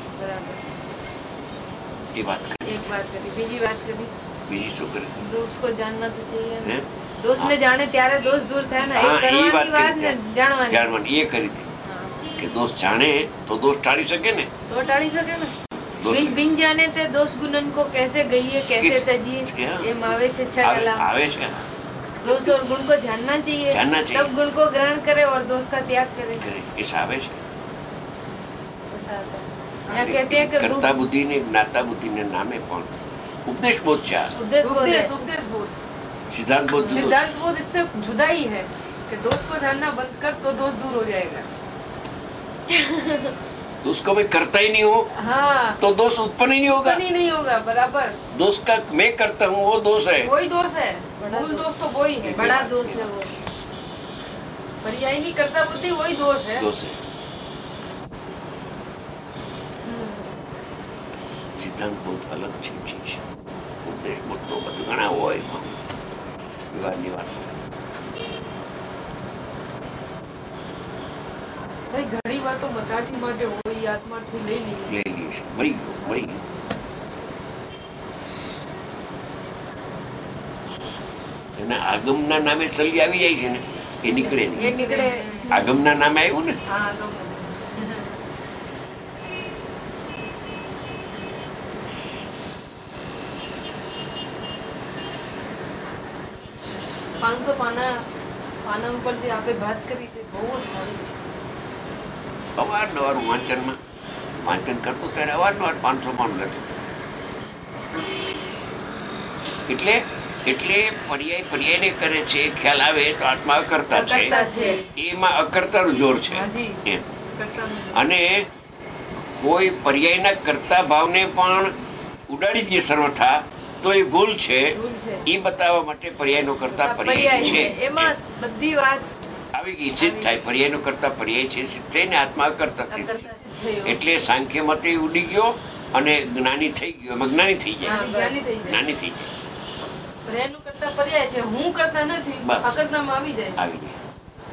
એ વાત કરી. એક વાત કરી. બીજી વાત કરી. બીજી શું કરી? દોષ કો જાનના તો ચાહીએ. દોષ ને જાણે ત્યારે દોષ દૂર થાય ને. એ કરવાની વાત ને જાણવાની. જાણવાની એ કરી હતી કે દોષ જાણે તો દોષ ટાળી શકે ને. તો ટાળી શકે ને. બિન બિન જાણે તે દોષ ગુણન કો कैसे गईए कैसे तजिए એમ આવે છે છ કલામ. આવે છે. दोष और गुण को जानना चाहिए, जानना चाहिए, तब गुण को ग्रहण करे और दोष का त्याग करे. ऐसा આવે છે. यहाँ कहते हैं कि कर्ता बुद्धि ने ज्ञाता बुद्धि ने नामे પણ उपदेश बोध છે. उपदेश उपदेश उपदेश बोध. सिद्धांत बोध सिद्धांत बोध इससे जुदा ही है कि दोष को जानना बंद कर तो दोष दूर हो जाएगा. तो उसको मैं करता ही नहीं हूँ, हाँ, तो दोष उत्पन्न ही नहीं होगा. उत्पन्न ही नहीं होगा. बराबर. दोष का मैं करता हूँ वो दोष है. वही दोष है. मूल दोष तो वही है. बड़ा दोष है वो. पर्याय नहीं करता बुद्धि वही दोष है. दोष है. સિદ્ધાંત बहुत अलग છે. ઉપદેશ બોધ તો બધું ઘણા હોય વિવાદની વાત. ભાઈ ઘણી વાતો મતાઠી માટે હોય, આત્માથી લઈ લઈએ લઈ લઈએ છે. મળી ગયો મળી ગયો. અને આગમના નામે ચલી આવી જાય છે ને એ નીકળે નહીં. એ નીકળે. આગમના નામે આવ્યું ને. હા, આગમ. પાંચસો પાના પાના ઉપર જે આપણે વાત કરી છે બહુ જ સારી છે. અવારનવાર વાંચનમાં વાંચન કરતો ત્યારે અવારનવાર પાંચસો પાનું લેતો. એટલે એટલે પર્યાય પર્યાયને કરે છે ખ્યાલ આવે તો આત્મા અકર્તા છે, એમાં અકર્તાનું જોર છે એમ. અને કોઈ પર્યાયના કરતા ભાવને પણ ઉડાડી દે સર્વથા તો એ ભૂલ છે એ બતાવવા માટે પર્યાયનો કરતા પર્યાય છે. એમાં બધી વાત આવી ગઈ. સિદ્ધ થાય પર્યાયનો કરતા પર્યાય છે. સિદ્ધ થઈને આત્મા અકર્તા સિદ્ધ. એટલે સાંખ્ય મતે ઉડી ગયો અને જ્ઞાની થઈ ગયો. એમાં જ્ઞાની થઈ જાય. જ્ઞાની થઈ જાય. પર્યાયનું કરતા પર્યાય છે. હું કરતા નથી. અકર્તામાં આવી જાય. આવી જાય.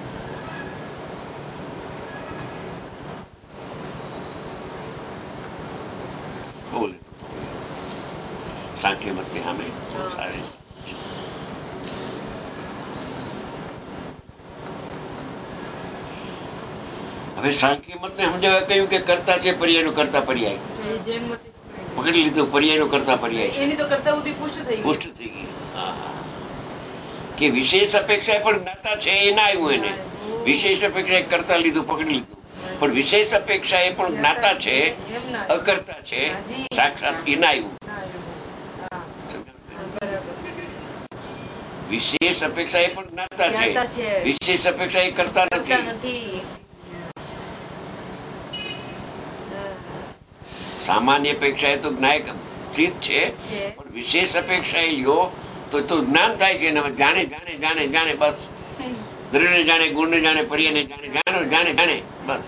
બોલે સાંખ્ય મતની સામે બહુ સારી. હવે સાંખ્ય મતને સમજાવવા કહ્યું કે કરતા છે પર્યાયનું કરતા પર્યાય. પકડી લીધું પર્યાયનું કરતા પર્યાય છે. એની તો કરતા બુદ્ધિ પુષ્ટ થઈ ગઈ. પુષ્ટ થઈ ગઈ. હા, કે વિશેષ અપેક્ષા પણ જ્ઞાતા છે એ ના આવ્યું એને. વિશેષ અપેક્ષા કરતા લીધું પકડી લીધું. પણ વિશેષ અપેક્ષા એ પણ જ્ઞાતા છે અકર્તા છે સાક્ષાત એ ના આવ્યું. વિશેષ અપેક્ષા એ પણ જ્ઞાતા છે, વિશેષ અપેક્ષા એ કરતા નથી. સામાન્ય અપેક્ષા એ તો જ્ઞાયક સિદ્ધ છે પણ વિશેષ અપેક્ષા એ લ્યો તો તો જ્ઞાન થાય છે. જાણે જાણે જાણે જાણે બસ. દ્રવ્યને જાણે, ગુણને જાણે, પર્યાયને જાણે, જાણે જાણે જાણે બસ.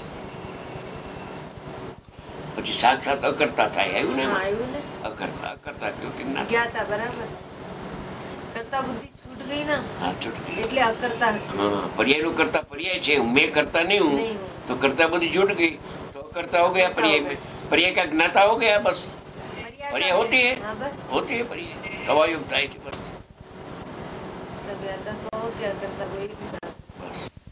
પછી સાક્ષાત અકર્તા થાય. આવ્યું ને અકર્તા અકર્તા કયો કે જ્ઞાતા. બરાબર. કરતા બુદ્ધિ છૂટ ગઈ ને. હા, છૂટ ગઈ. એટલે અકર્તા. હા, પર્યાયનું કરતા પર્યાય છે. મેં કરતા નહીં હું તો કરતા બુદ્ધિ छूट गई तो करता हो गया पर्याय में. पर्याय का ज्ञाता हो गया बस. पर्याय होती है होती है पर्याय. सवायोग થાય છે બસ. तो ज्ञाता तो क्या करता कोई